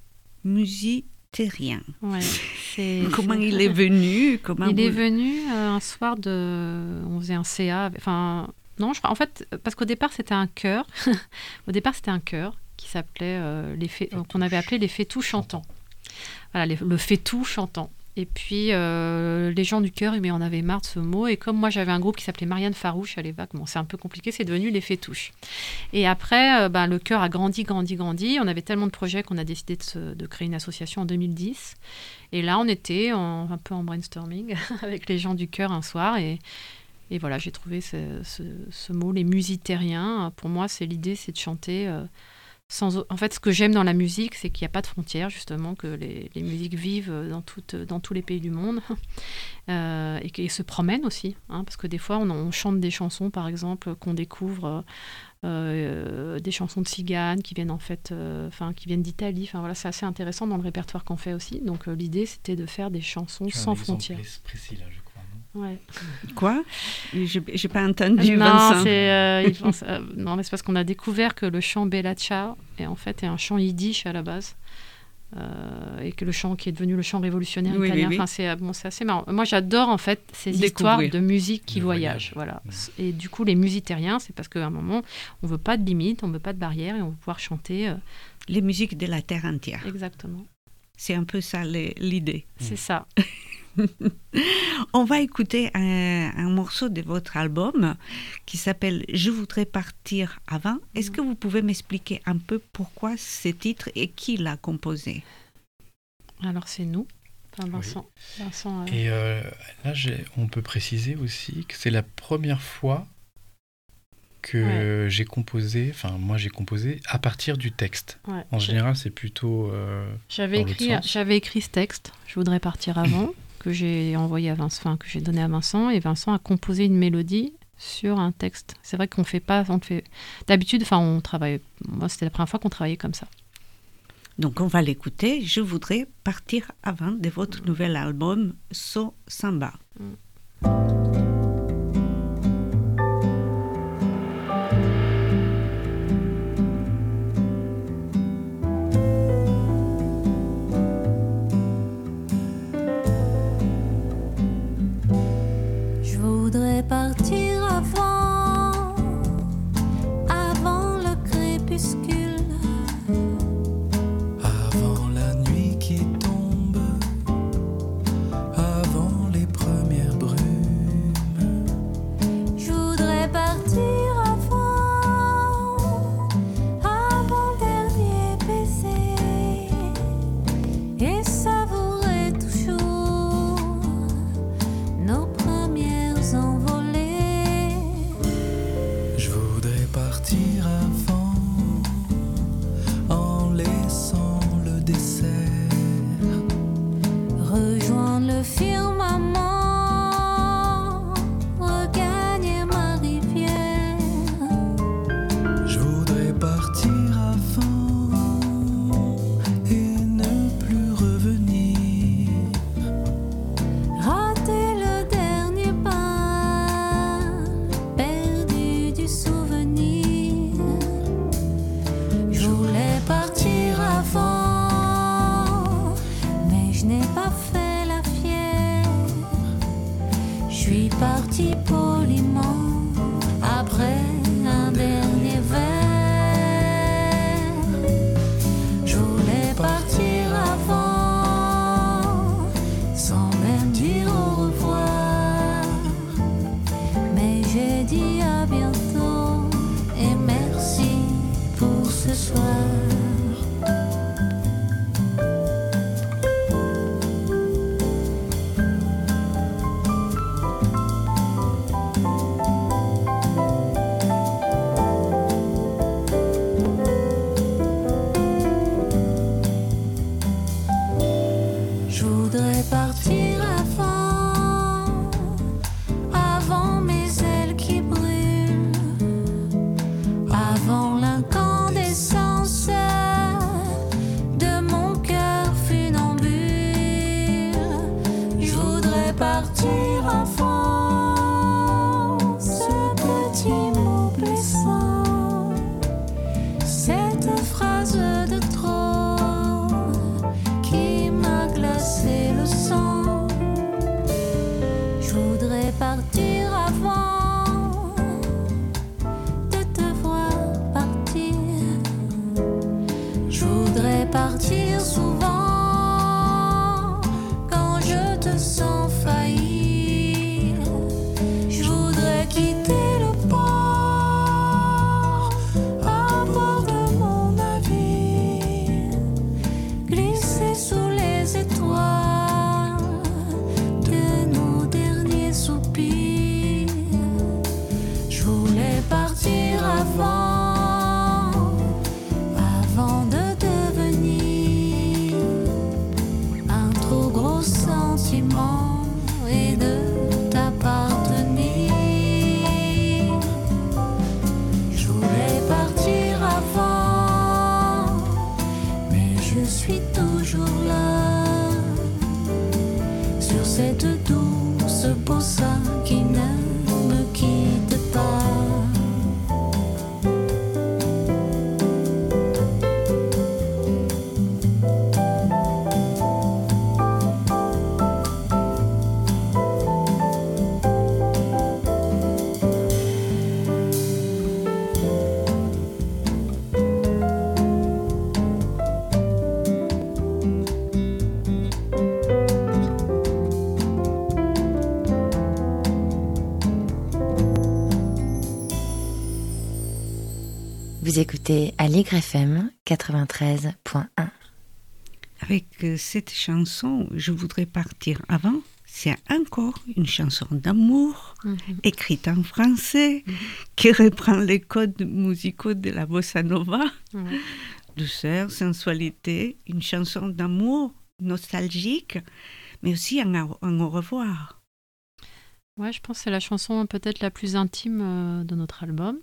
S2: Musitérien,
S5: Ouais, c'est,
S2: comment
S5: c'est-
S2: il est venu comment
S5: Il est
S2: vous-
S5: venu euh, un soir de. On faisait un C A. Enfin, non, je crois. En fait, parce qu'au départ, c'était un chœur. Au départ, c'était un chœur qui s'appelait. Euh, les fé- euh, qu'on avait appelé les Fétous chantants. Voilà, les- le Fétou chantant. Et puis, euh, les gens du chœur, mais on avait marre de ce mot. Et comme moi, j'avais un groupe qui s'appelait Marianne Farouche à l'époque, bon, c'est un peu compliqué, c'est devenu les Fétouches. Et après, euh, ben, le chœur a grandi, grandi, grandi. On avait tellement de projets qu'on a décidé de, se- de créer une association en deux mille dix. Et là, on était en- un peu en brainstorming avec les gens du chœur un soir. Et, Et voilà, j'ai trouvé ce, ce, ce mot, les musitériens. Pour moi, c'est l'idée, c'est de chanter euh, sans... En fait, ce que j'aime dans la musique, c'est qu'il n'y a pas de frontières, justement, que les, les musiques vivent dans, toutes, dans tous les pays du monde euh, et qu'elles se promènent aussi. Hein, parce que des fois, on, on chante des chansons, par exemple, qu'on découvre... Euh, des chansons de ciganes qui viennent en fait, euh, enfin qui viennent d'Italie. Enfin voilà, c'est assez intéressant dans le répertoire qu'on fait aussi. Donc euh, l'idée c'était de faire des chansons
S6: tu as
S5: sans
S6: un exemple
S5: frontières.
S6: précis là, je crois. Non
S5: Ouais.
S2: Quoi? J'ai, j'ai pas entendu.
S5: Non,
S2: Vincent.
S5: c'est euh, il pense, euh, non, mais c'est parce qu'on a découvert que le chant Bella Ciao est en fait est un chant yiddish à la base. Euh, et que le chant qui est devenu le chant révolutionnaire
S2: oui,
S5: italien.
S2: Oui, oui.
S5: Enfin, c'est, bon, c'est assez marrant. Moi, j'adore en fait ces
S2: Découvrir.
S5: histoires de musique qui
S6: Le
S5: voyagent.
S6: voyage.
S5: Voilà.
S6: Mmh.
S5: Et du coup, les musitériens, c'est parce qu'à un moment, on veut pas de limites, on veut pas de barrières et on veut pouvoir chanter. Euh...
S2: Les musiques de la terre entière.
S5: Exactement.
S2: C'est un peu ça les, l'idée.
S5: C'est ça.
S2: On va écouter un, un morceau de votre album qui s'appelle « Je voudrais partir avant ». Est-ce que vous pouvez m'expliquer un peu pourquoi ce titre et qui l'a composé?
S5: Alors, c'est nous. Enfin, Vincent.
S6: Oui.
S5: Vincent euh...
S6: Et euh, là, j'ai, on peut préciser aussi que c'est la première fois que ouais. j'ai composé, enfin moi j'ai composé à partir du texte.
S5: Ouais.
S6: En général, c'est plutôt euh,
S5: j'avais
S6: dans
S5: écrit,
S6: l'autre sens.
S5: J'avais écrit ce texte, je voudrais partir avant, que j'ai envoyé à Vincent, enfin, que j'ai donné à Vincent, et Vincent a composé une mélodie sur un texte. C'est vrai qu'on fait pas, on fait d'habitude, enfin on travaille. Moi, c'était la première fois qu'on travaillait comme ça.
S2: Donc on va l'écouter. Je voudrais partir avant de votre mmh. nouvel album So Samba. Mmh.
S3: Je voudrais partir avant, avant le crépuscule.
S7: Soupirs
S3: je suis toujours là. Sur cette douce bossa qui ne me quitte pas.
S1: Vous écoutez Aligre F M quatre-vingt-treize point un.
S2: Avec euh, cette chanson, je voudrais partir avant. C'est encore une chanson d'amour,
S5: Mhm.
S2: écrite en français, qui reprend les codes musicaux de la bossa nova.
S5: Ouais.
S2: Douceur, sensualité, une chanson d'amour nostalgique, mais aussi un, au- un au revoir.
S5: Ouais, je pense que c'est la chanson peut-être la plus intime euh, de notre album.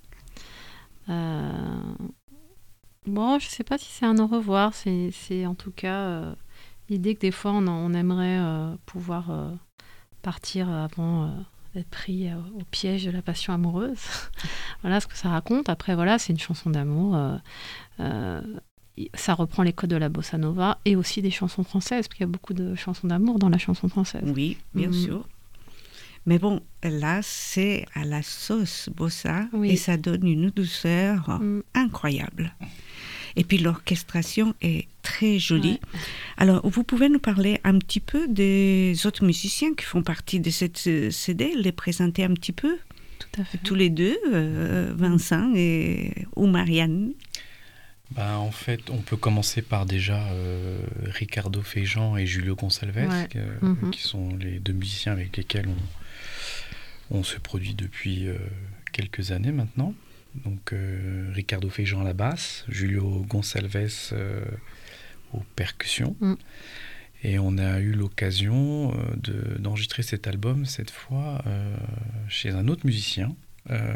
S5: Euh, Bon, je sais pas si c'est un au revoir, c'est, c'est en tout cas euh, l'idée que des fois on, on aimerait euh, pouvoir euh, partir avant euh, d'être pris euh, au piège de la passion amoureuse. Voilà ce que ça raconte. Après, voilà, c'est une chanson d'amour. euh, euh, ça reprend les codes de la bossa nova et aussi des chansons françaises, parce qu'il y a beaucoup de chansons d'amour dans la chanson française.
S2: Oui, bien
S5: Mhm.
S2: sûr. Mais bon, là, c'est à la sauce bossa
S5: Oui.
S2: et ça donne une douceur
S5: Mm.
S2: incroyable. Et puis l'orchestration est très jolie.
S5: Ouais.
S2: Alors, vous pouvez nous parler un petit peu des autres musiciens qui font partie de cette euh, C D, les présenter un petit peu,
S5: Tout à fait.
S2: tous les deux, euh, Vincent et ou Marianne.
S6: Bah, en fait, on peut commencer par déjà euh, Ricardo Feijão et Julio Gonçalves,
S5: Ouais.
S6: que-
S5: Mhm.
S6: qui sont les deux musiciens avec lesquels on, on se produit depuis euh, quelques années maintenant. Donc euh, Ricardo Feijão à la basse, Julio Gonçalves euh, aux percussions.
S5: Mm.
S6: Et on a eu l'occasion euh, de- d'enregistrer cet album, cette fois, euh, chez un autre musicien, euh,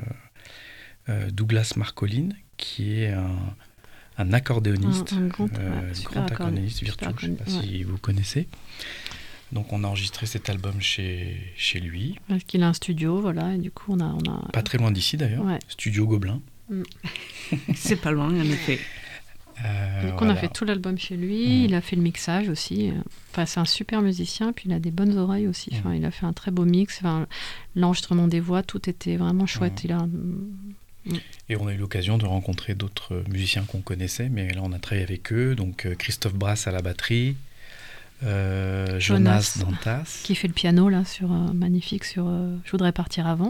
S6: euh, Douglas Marcolin, qui est un, un accordéoniste,
S5: Un- un grand-
S6: euh,
S5: ouais, super
S6: grand
S5: accordé-
S6: accordéoniste
S5: super
S6: virtuose, je ne sais pas
S5: accordé-
S6: si vous connaissez. Donc on a enregistré cet album chez, chez lui,
S5: Parce qu'il a un studio, voilà, et du coup on a... On a...
S6: pas très loin d'ici d'ailleurs,
S5: Ouais.
S6: Studio Gobelin.
S2: C'est pas loin, en effet.
S6: Euh,
S5: Donc on a
S6: voilà.
S5: fait tout l'album chez lui,
S6: Mhm.
S5: il a fait le mixage aussi. Enfin, c'est un super musicien, puis il a des bonnes oreilles aussi. Enfin,
S6: Mhm.
S5: il a fait un très beau mix. Enfin, l'enregistrement des voix, tout était vraiment chouette.
S6: Mhm.
S5: Il a...
S6: Et on a eu l'occasion de rencontrer d'autres musiciens qu'on connaissait, mais là on a travaillé avec eux, donc euh, Christophe Brass à la batterie, euh, Jonas,
S5: Jonas.
S6: Dantas
S5: qui fait le piano là, sur euh, magnifique sur euh, Je voudrais partir avant.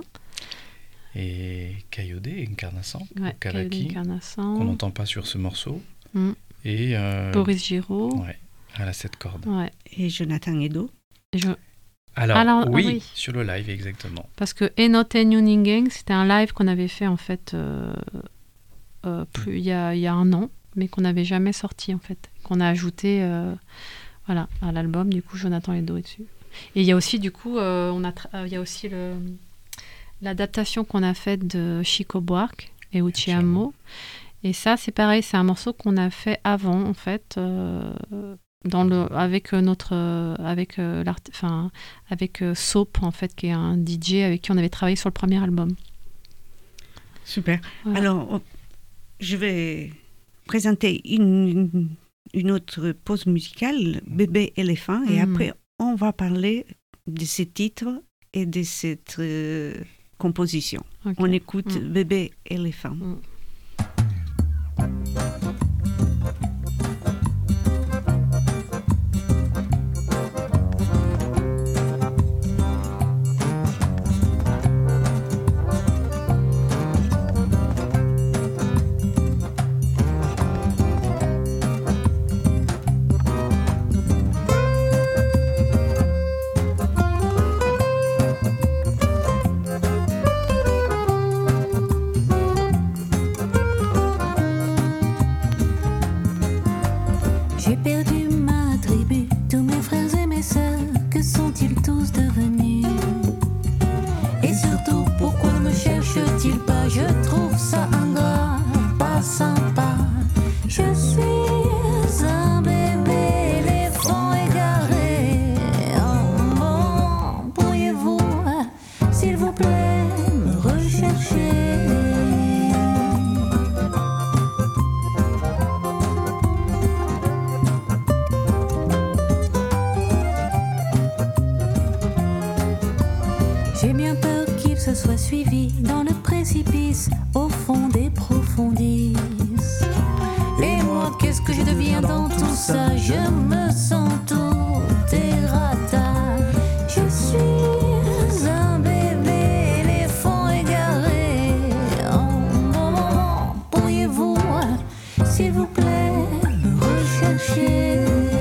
S6: et Kayode Incarnassan,
S5: Ouais,
S6: au Cavaquinho,
S5: Kayode Incarnassan.
S6: qu'on n'entend pas sur ce morceau,
S5: Mm.
S6: et euh,
S5: Boris Giraud.
S6: ouais, à la sept cordes.
S5: Ouais.
S2: Et Jonathan Edo.
S5: Et je-
S6: Alors,
S5: Alors, ah
S6: oui,
S5: oui.
S6: sur le live, exactement.
S5: Parce que Enote Nuningen, c'était un live qu'on avait fait en fait euh, euh, plus il y a, il y a un an, mais qu'on n'avait jamais sorti en fait, qu'on a ajouté euh, voilà, à l'album. Du coup, Jonathan Edo est dessus. Et il y a aussi du coup, euh, on a tra- euh, il y a aussi le, l'adaptation qu'on a faite de Chico Buarque et Uchi Amo. Et ça, c'est pareil, c'est un morceau qu'on a fait avant en fait. Euh, dans le avec euh, notre euh, avec euh, l'art, enfin avec euh, Soap en fait, qui est un D J avec qui on avait travaillé sur le premier album.
S2: Super.
S5: Voilà.
S2: Alors, on- je vais présenter une, une autre pause musicale, Bébé éléphant, et
S5: Mhm.
S2: après, on va parler de ces titres et de cette euh, composition.
S5: Ok.
S2: On écoute
S5: Mm.
S2: Bébé éléphant.
S5: Mm.
S3: J'ai perdu ma tribu, tous mes frères et mes sœurs, que sont-ils tous devenus? Et surtout, pourquoi me cherchent-ils pas? Je trouve ça ingrat, pas sympa. Je suis sois suivi dans le précipice, au fond des profondis. Et moi, qu'est-ce que je deviens dans tout ça? Je me sens tout terrata. Je suis un bébé éléphant égaré. En bon moment, pourriez-vous, s'il vous plaît, me rechercher?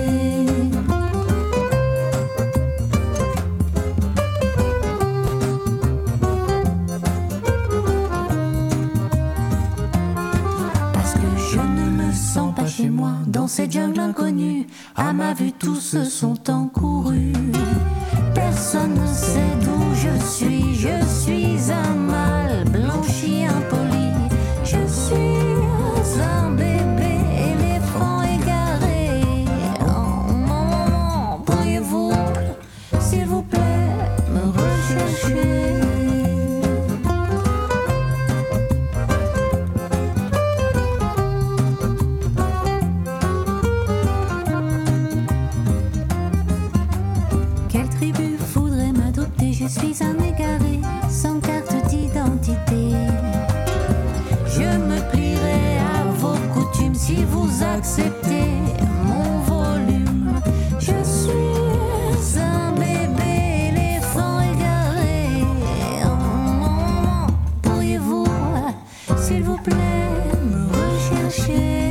S3: Chez moi, dans cette jungle inconnue, à ma vue tous se sont encourus. Personne ne sait d'où je suis, je suis un mâle blanchi impoli. Je suis un bébé éléphant égaré. En moment, pourriez-vous, s'il vous plaît, me rechercher? Je suis un égaré, sans carte d'identité. Je me plierai à vos coutumes si vous acceptez mon volume. Je suis un bébé éléphant égaré. Oh, pourriez-vous, s'il vous plaît, me rechercher?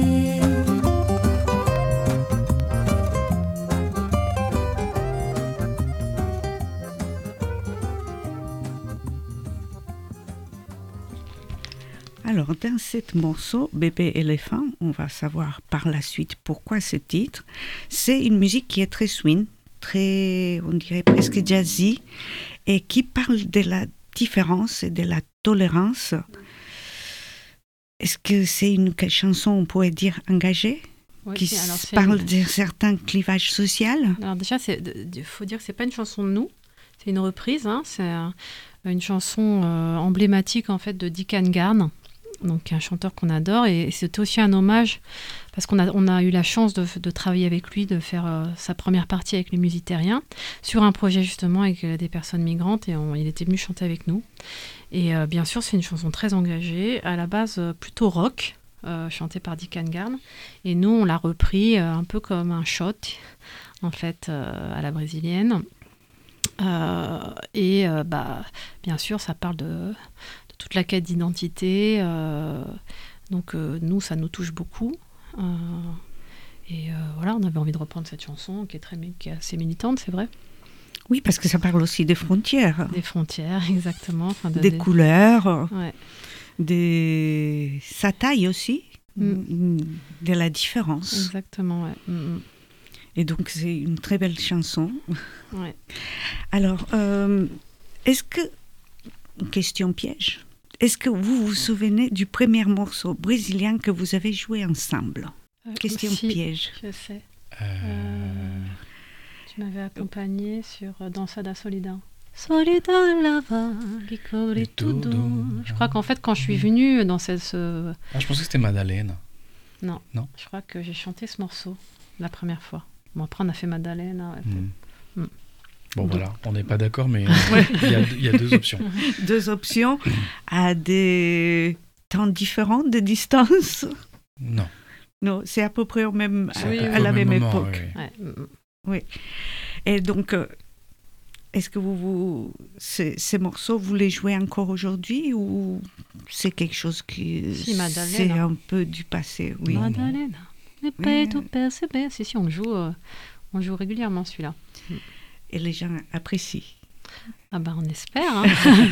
S2: Alors, dans ce morceau, Bébé éléphant, on va savoir par la suite pourquoi ce titre. C'est une musique qui est très swing, très, on dirait presque jazzy, et qui parle de la différence et de la tolérance. Est-ce que c'est une chanson, on pourrait dire, engagée,
S5: oui,
S2: qui
S5: c'est, alors,
S2: parle
S5: une...
S2: de certains clivages sociaux?
S5: Alors déjà, il faut dire que ce n'est pas une chanson de nous, c'est une reprise, hein, c'est euh, une chanson euh, emblématique en fait, de Dick Annegarn, donc un chanteur qu'on adore, et c'était aussi un hommage parce qu'on a, on a eu la chance de, de travailler avec lui, de faire euh, sa première partie avec les Musitériens sur un projet justement avec euh, des personnes migrantes, et on, il était venu chanter avec nous. Et euh, bien sûr, c'est une chanson très engagée, à la base euh, plutôt rock, euh, chantée par Dick Annegarn, et nous on l'a repris euh, un peu comme un shot en fait euh, à la brésilienne. Euh, et euh, bah, bien sûr, ça parle de toute la quête d'identité, euh, donc euh, nous ça nous touche beaucoup, euh, et euh, voilà, on avait envie de reprendre cette chanson qui est, très, qui est assez militante, c'est vrai.
S2: Oui, parce que ça parle aussi des frontières.
S5: Des frontières, exactement. Enfin, de,
S2: des, des couleurs,
S5: ouais.
S2: Des... sa taille aussi, mm. de la différence.
S5: Exactement, ouais. Mm-hmm.
S2: Et donc c'est une très belle chanson.
S5: Ouais.
S2: Alors, euh, est-ce que, question piège, est-ce que vous vous souvenez du premier morceau brésilien que vous avez joué ensemble? euh, Question
S5: si,
S2: piège.
S5: Je sais.
S6: Euh...
S5: Euh, tu m'avais accompagné sur Dança da Solidão. Solidão lava, qui cobre tout. Je crois qu'en fait, quand je suis venue dans cette... Ce...
S6: Ah, je pensais que c'était Madeleine.
S5: Non.
S6: Non.
S5: Je crois que j'ai chanté ce morceau la première fois. Bon, après, on a fait Madeleine. Ouais.
S6: Mm. Mm. Bon,
S5: Donc.
S6: voilà, on n'est pas d'accord, mais il y, y a deux options.
S2: Deux options à des temps différents de distance?
S6: Non.
S2: Non, c'est à peu près au même, à,
S5: oui,
S2: à
S5: oui.
S2: la même, même
S6: moment,
S2: époque.
S6: Oui.
S5: Ouais. Mm.
S2: Oui. Et donc, euh, est-ce que vous, vous ces, ces morceaux, vous les jouez encore aujourd'hui ou c'est quelque chose qui
S5: si, Madeleine,
S2: c'est
S5: hein.
S2: un peu du passé? Oui.
S5: Madeleine. Mais pas tout perceber. Si, si, on le joue, euh, on le joue régulièrement celui-là.
S2: Et les gens apprécient.
S5: Ah ben, on espère. Hein.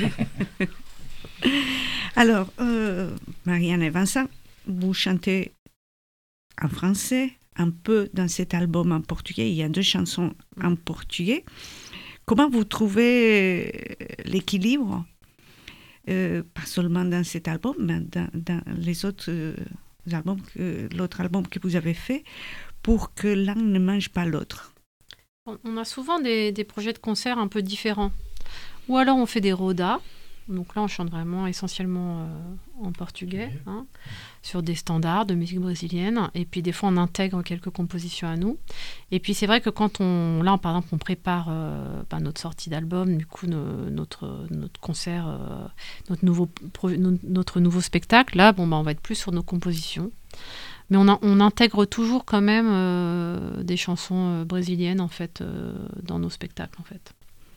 S2: Alors, euh, Marianne et Vincent, vous chantez en français, un peu dans cet album en portugais. Il y a deux chansons en portugais. Comment vous trouvez l'équilibre, euh, pas seulement dans cet album, mais dans, dans les autres euh, albums, que, l'autre album que vous avez fait, pour que l'un ne mange pas l'autre?
S5: On a souvent des, des projets de concert un peu différents. Ou alors on fait des rodas, Donc là, on chante vraiment essentiellement euh, en portugais, hein, sur des standards de musique brésilienne. Et puis des fois, on intègre quelques compositions à nous. Et puis c'est vrai que quand on, là, par exemple, on prépare euh, bah, notre sortie d'album, du coup, no, notre notre concert, euh, notre nouveau pro, no, notre nouveau spectacle, là, bon, bah, on va être plus sur nos compositions. Mais on, a, on intègre toujours quand même euh, des chansons euh, brésiliennes en fait euh, dans nos spectacles en fait.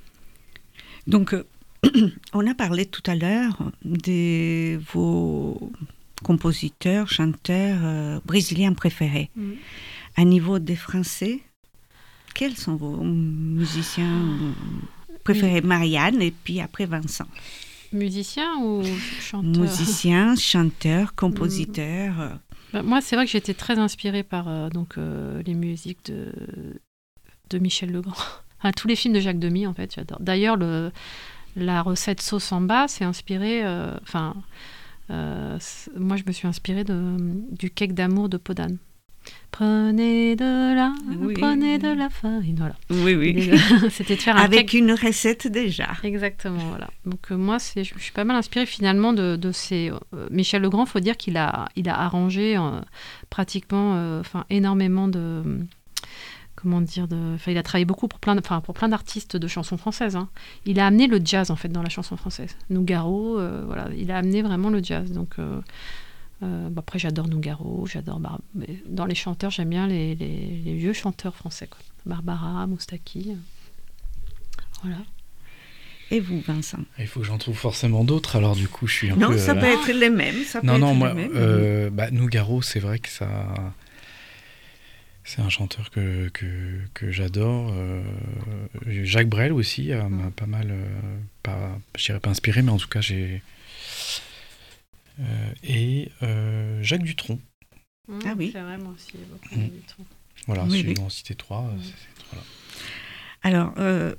S2: Donc, euh, on a parlé tout à l'heure de vos compositeurs, chanteurs euh, brésiliens préférés. Mm. À niveau des Français, quels sont vos musiciens préférés? Oui. Marianne et puis après Vincent.
S5: Musiciens ou chanteurs?
S2: Musiciens, chanteurs, compositeurs. Mm.
S5: Bah, moi, c'est vrai que j'étais très inspirée par euh, donc, euh, les musiques de, de Michel Legrand. Enfin, tous les films de Jacques Demy, en fait, j'adore. D'ailleurs, le, la recette sauce samba s'est inspirée... Enfin, euh, euh, moi, je me suis inspirée de, du cake d'amour de Podane. Prenez de la, oui. prenez de la farine, voilà.
S2: Oui, oui.
S5: C'était de faire un
S2: avec
S5: cake...
S2: une recette déjà.
S5: Exactement, voilà. Donc euh, moi, c'est, je, je suis pas mal inspirée finalement de, de ces... Euh, Michel Legrand, il faut dire qu'il a, il a arrangé euh, pratiquement, enfin euh, énormément de... Comment dire de... Enfin, il a travaillé beaucoup pour plein, de, pour plein d'artistes de chansons françaises. Hein. Il a amené le jazz en fait dans la chanson française. Nougaro, euh, voilà, il a amené vraiment le jazz. Donc euh, Euh, bah après, j'adore Nougaro, j'adore Bar... dans les chanteurs, j'aime bien les, les, les vieux chanteurs français, quoi. Barbara, Moustaki, voilà.
S2: Et vous, Vincent?
S6: Il faut que j'en trouve forcément d'autres, alors du coup, je suis un
S2: non,
S6: peu...
S2: Non, ça
S6: euh...
S2: peut être les mêmes, ça
S6: non,
S2: peut
S6: non,
S2: être
S6: moi,
S2: les mêmes.
S6: Euh, bah, Nougaro, c'est vrai que ça... C'est un chanteur que, que, que j'adore. Euh, Jacques Brel aussi euh, m'a pas mal... Euh, pas, je dirais pas inspiré, mais en tout cas, j'ai... Euh, et euh, Jacques Dutronc.
S5: Mmh,
S2: ah oui.
S5: C'est vrai, moi aussi. Beaucoup
S6: mmh.
S5: Dutronc.
S6: Voilà,
S2: oui,
S6: si
S2: oui.
S6: je dois en citer trois, mmh. c'est ces trois-là.
S2: Alors, euh,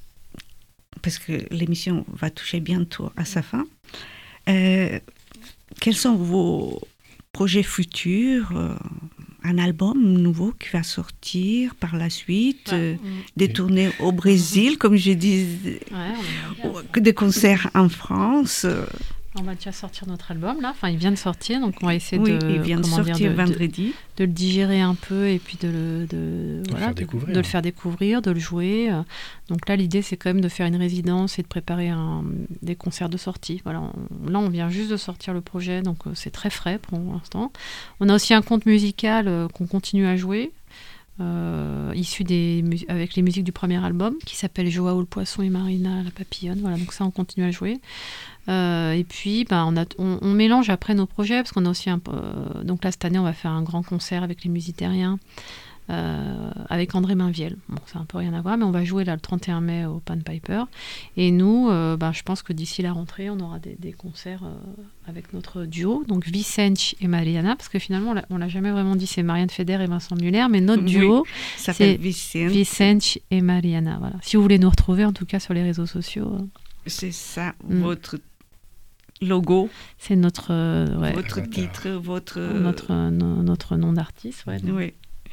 S2: parce que l'émission va toucher bientôt à sa fin, euh, quels sont vos projets futurs euh, un album nouveau qui va sortir par la suite, ouais. euh, mmh. des tournées au Brésil, comme je disais, ouais, des concerts en France. Euh,
S5: On va déjà sortir notre album là, enfin il vient de sortir, donc on va essayer
S2: oui,
S5: de,
S2: il vient de sortir
S5: dire, de,
S2: vendredi,
S5: de, de le digérer un peu et puis de le, de,
S6: de
S5: voilà,
S6: le de,
S5: de le faire découvrir, de le jouer. Donc là l'idée c'est quand même de faire une résidence et de préparer un, des concerts de sortie. Voilà, on, là on vient juste de sortir le projet, donc c'est très frais pour l'instant. On a aussi un conte musical euh, qu'on continue à jouer. Euh, issu des avec les musiques du premier album qui s'appelle Joao le poisson et Marina la papillonne, voilà, donc ça on continue à jouer. Euh, et puis bah, on, a, on, on mélange après nos projets parce qu'on a aussi un euh, donc là cette année on va faire un grand concert avec les Musitériens euh, avec André Mainviel. Bon, ça n'a un peu rien à voir, mais on va jouer là le trente et un mai au Pan Piper. Et nous, euh, bah, je pense que d'ici la rentrée, on aura des, des concerts euh, avec notre duo, donc Vicente et Mariana, parce que finalement, on ne l'a jamais vraiment dit, c'est Marianne Feder et Vincent Muller, mais notre duo,
S2: oui, ça c'est Vicente.
S5: Vicente et Mariana. Voilà. Si vous voulez nous retrouver, en tout cas sur les réseaux sociaux. Euh...
S2: C'est ça, mm. votre logo.
S5: C'est notre, euh, ouais,
S2: votre titre, votre...
S5: Notre, euh, no, notre nom d'artiste. Ouais,
S2: oui.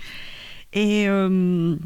S2: Et euh,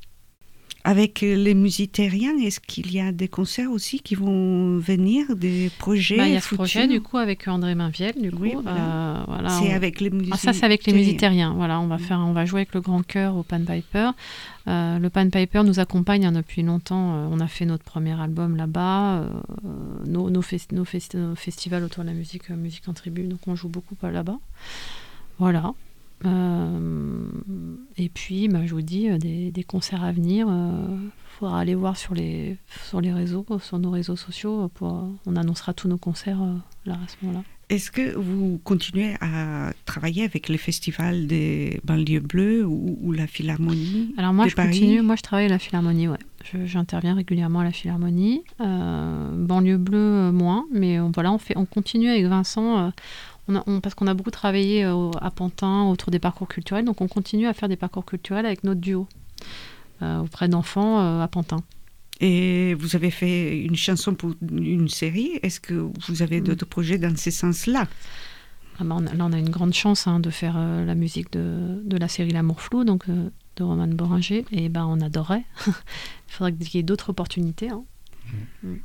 S2: avec les Musitériens, est-ce qu'il y a des concerts aussi qui vont venir, des projets
S5: bah, il y a
S2: futurs?
S5: ce projet du coup avec André Mainviel, du coup.
S2: Oui, voilà.
S5: Euh, voilà,
S2: c'est
S5: on...
S2: avec les Musitériens.
S5: Ah, ça c'est avec les Musitériens. Voilà, on va faire, on va jouer avec le Grand Chœur au Pan Piper. Euh, le Pan Piper nous accompagne hein, depuis longtemps. Euh, on a fait notre premier album là-bas, euh, nos, nos, festi- nos, festi- nos festivals autour de la musique, euh, musique en tribu. Donc on joue beaucoup là-bas. Voilà. Euh, et puis, bah, je vous dis, euh, des, des concerts à venir. Il euh, faudra aller voir sur les, sur les réseaux, sur nos réseaux sociaux. Pour, euh, on annoncera tous nos concerts euh, là, à ce moment-là.
S2: Est-ce que vous continuez à travailler avec les festivals des banlieues bleues ou, ou la Philharmonie?
S5: Alors moi,
S2: de
S5: je
S2: Paris
S5: continue. Moi, je travaille à la Philharmonie, ouais. Je, j'interviens régulièrement à la Philharmonie. Euh, banlieue bleue, euh, moins. Mais euh, voilà, on, fait, on continue avec Vincent. Euh, On a, on, parce qu'on a beaucoup travaillé euh, à Pantin autour des parcours culturels, donc on continue à faire des parcours culturels avec notre duo euh, auprès d'enfants euh, à Pantin.
S2: Et vous avez fait une chanson pour une série. Est-ce que vous avez d'autres mmh. projets dans ce sens-là?
S5: ah ben on a, Là, on a une grande chance hein, de faire euh, la musique de, de la série L'amour flou, donc euh, de Romane Boringer, et ben on adorerait. Il faudrait qu'il y ait d'autres opportunités. Hein. Mmh. Mmh.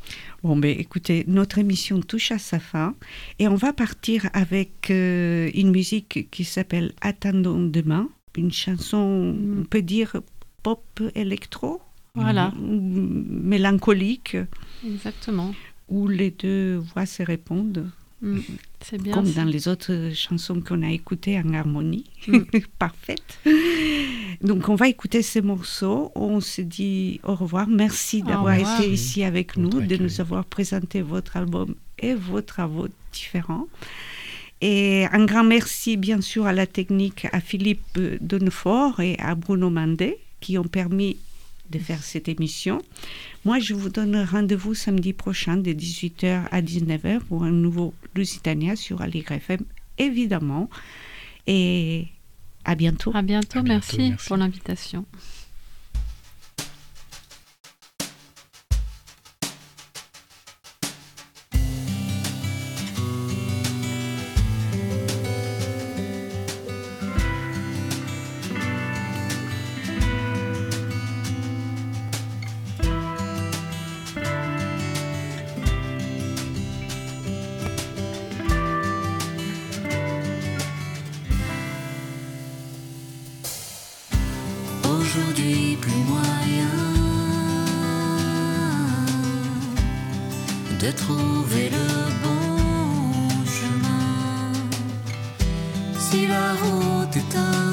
S2: Bon, ben écoutez, notre émission touche à sa fin et on va partir avec euh, une musique qui s'appelle Attendons demain, une chanson, on peut dire pop électro,
S5: Voilà.
S2: m- mélancolique,
S5: Exactement.
S2: où les deux voix se répondent,
S5: Mm. C'est bien.
S2: comme
S5: ça.
S2: dans les autres chansons qu'on a écoutées en harmonie,
S5: Mm.
S2: parfaite. Donc on va écouter ces morceaux, on se dit au revoir, merci
S5: Au
S2: d'avoir
S5: revoir.
S2: été ici avec nous,
S6: Votre
S2: de
S6: accueil.
S2: nous avoir présenté votre album et vos travaux différents. Et un grand merci bien sûr à la technique, à Philippe Donnefort et à Bruno Mandé qui ont permis de faire cette émission. Moi, je vous donne rendez-vous samedi prochain de dix-huit heures à dix-neuf heures pour un nouveau Lusitania sur Aligre F M, évidemment. Et à bientôt.
S5: À bientôt.
S6: À bientôt,
S5: merci,
S6: merci.
S5: pour l'invitation.
S3: Aujourd'hui, plus moyen de trouver le bon chemin. Si la route est un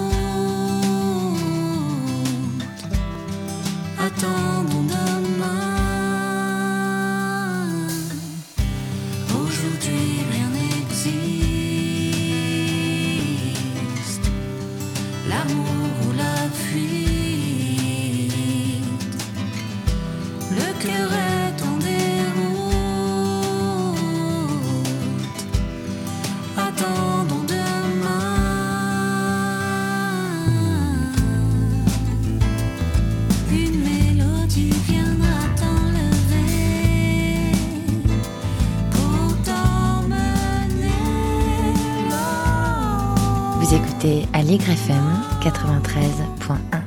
S3: doute, attendons demain. Aujourd'hui, rien n'existe. L'amour ou la fuite, le cœur est en déroute. Attendons demain. Une mélodie viendra t'enlever pour t'emmener là.
S1: Vous écoutez Aligre F M quatre-vingt-treize point un.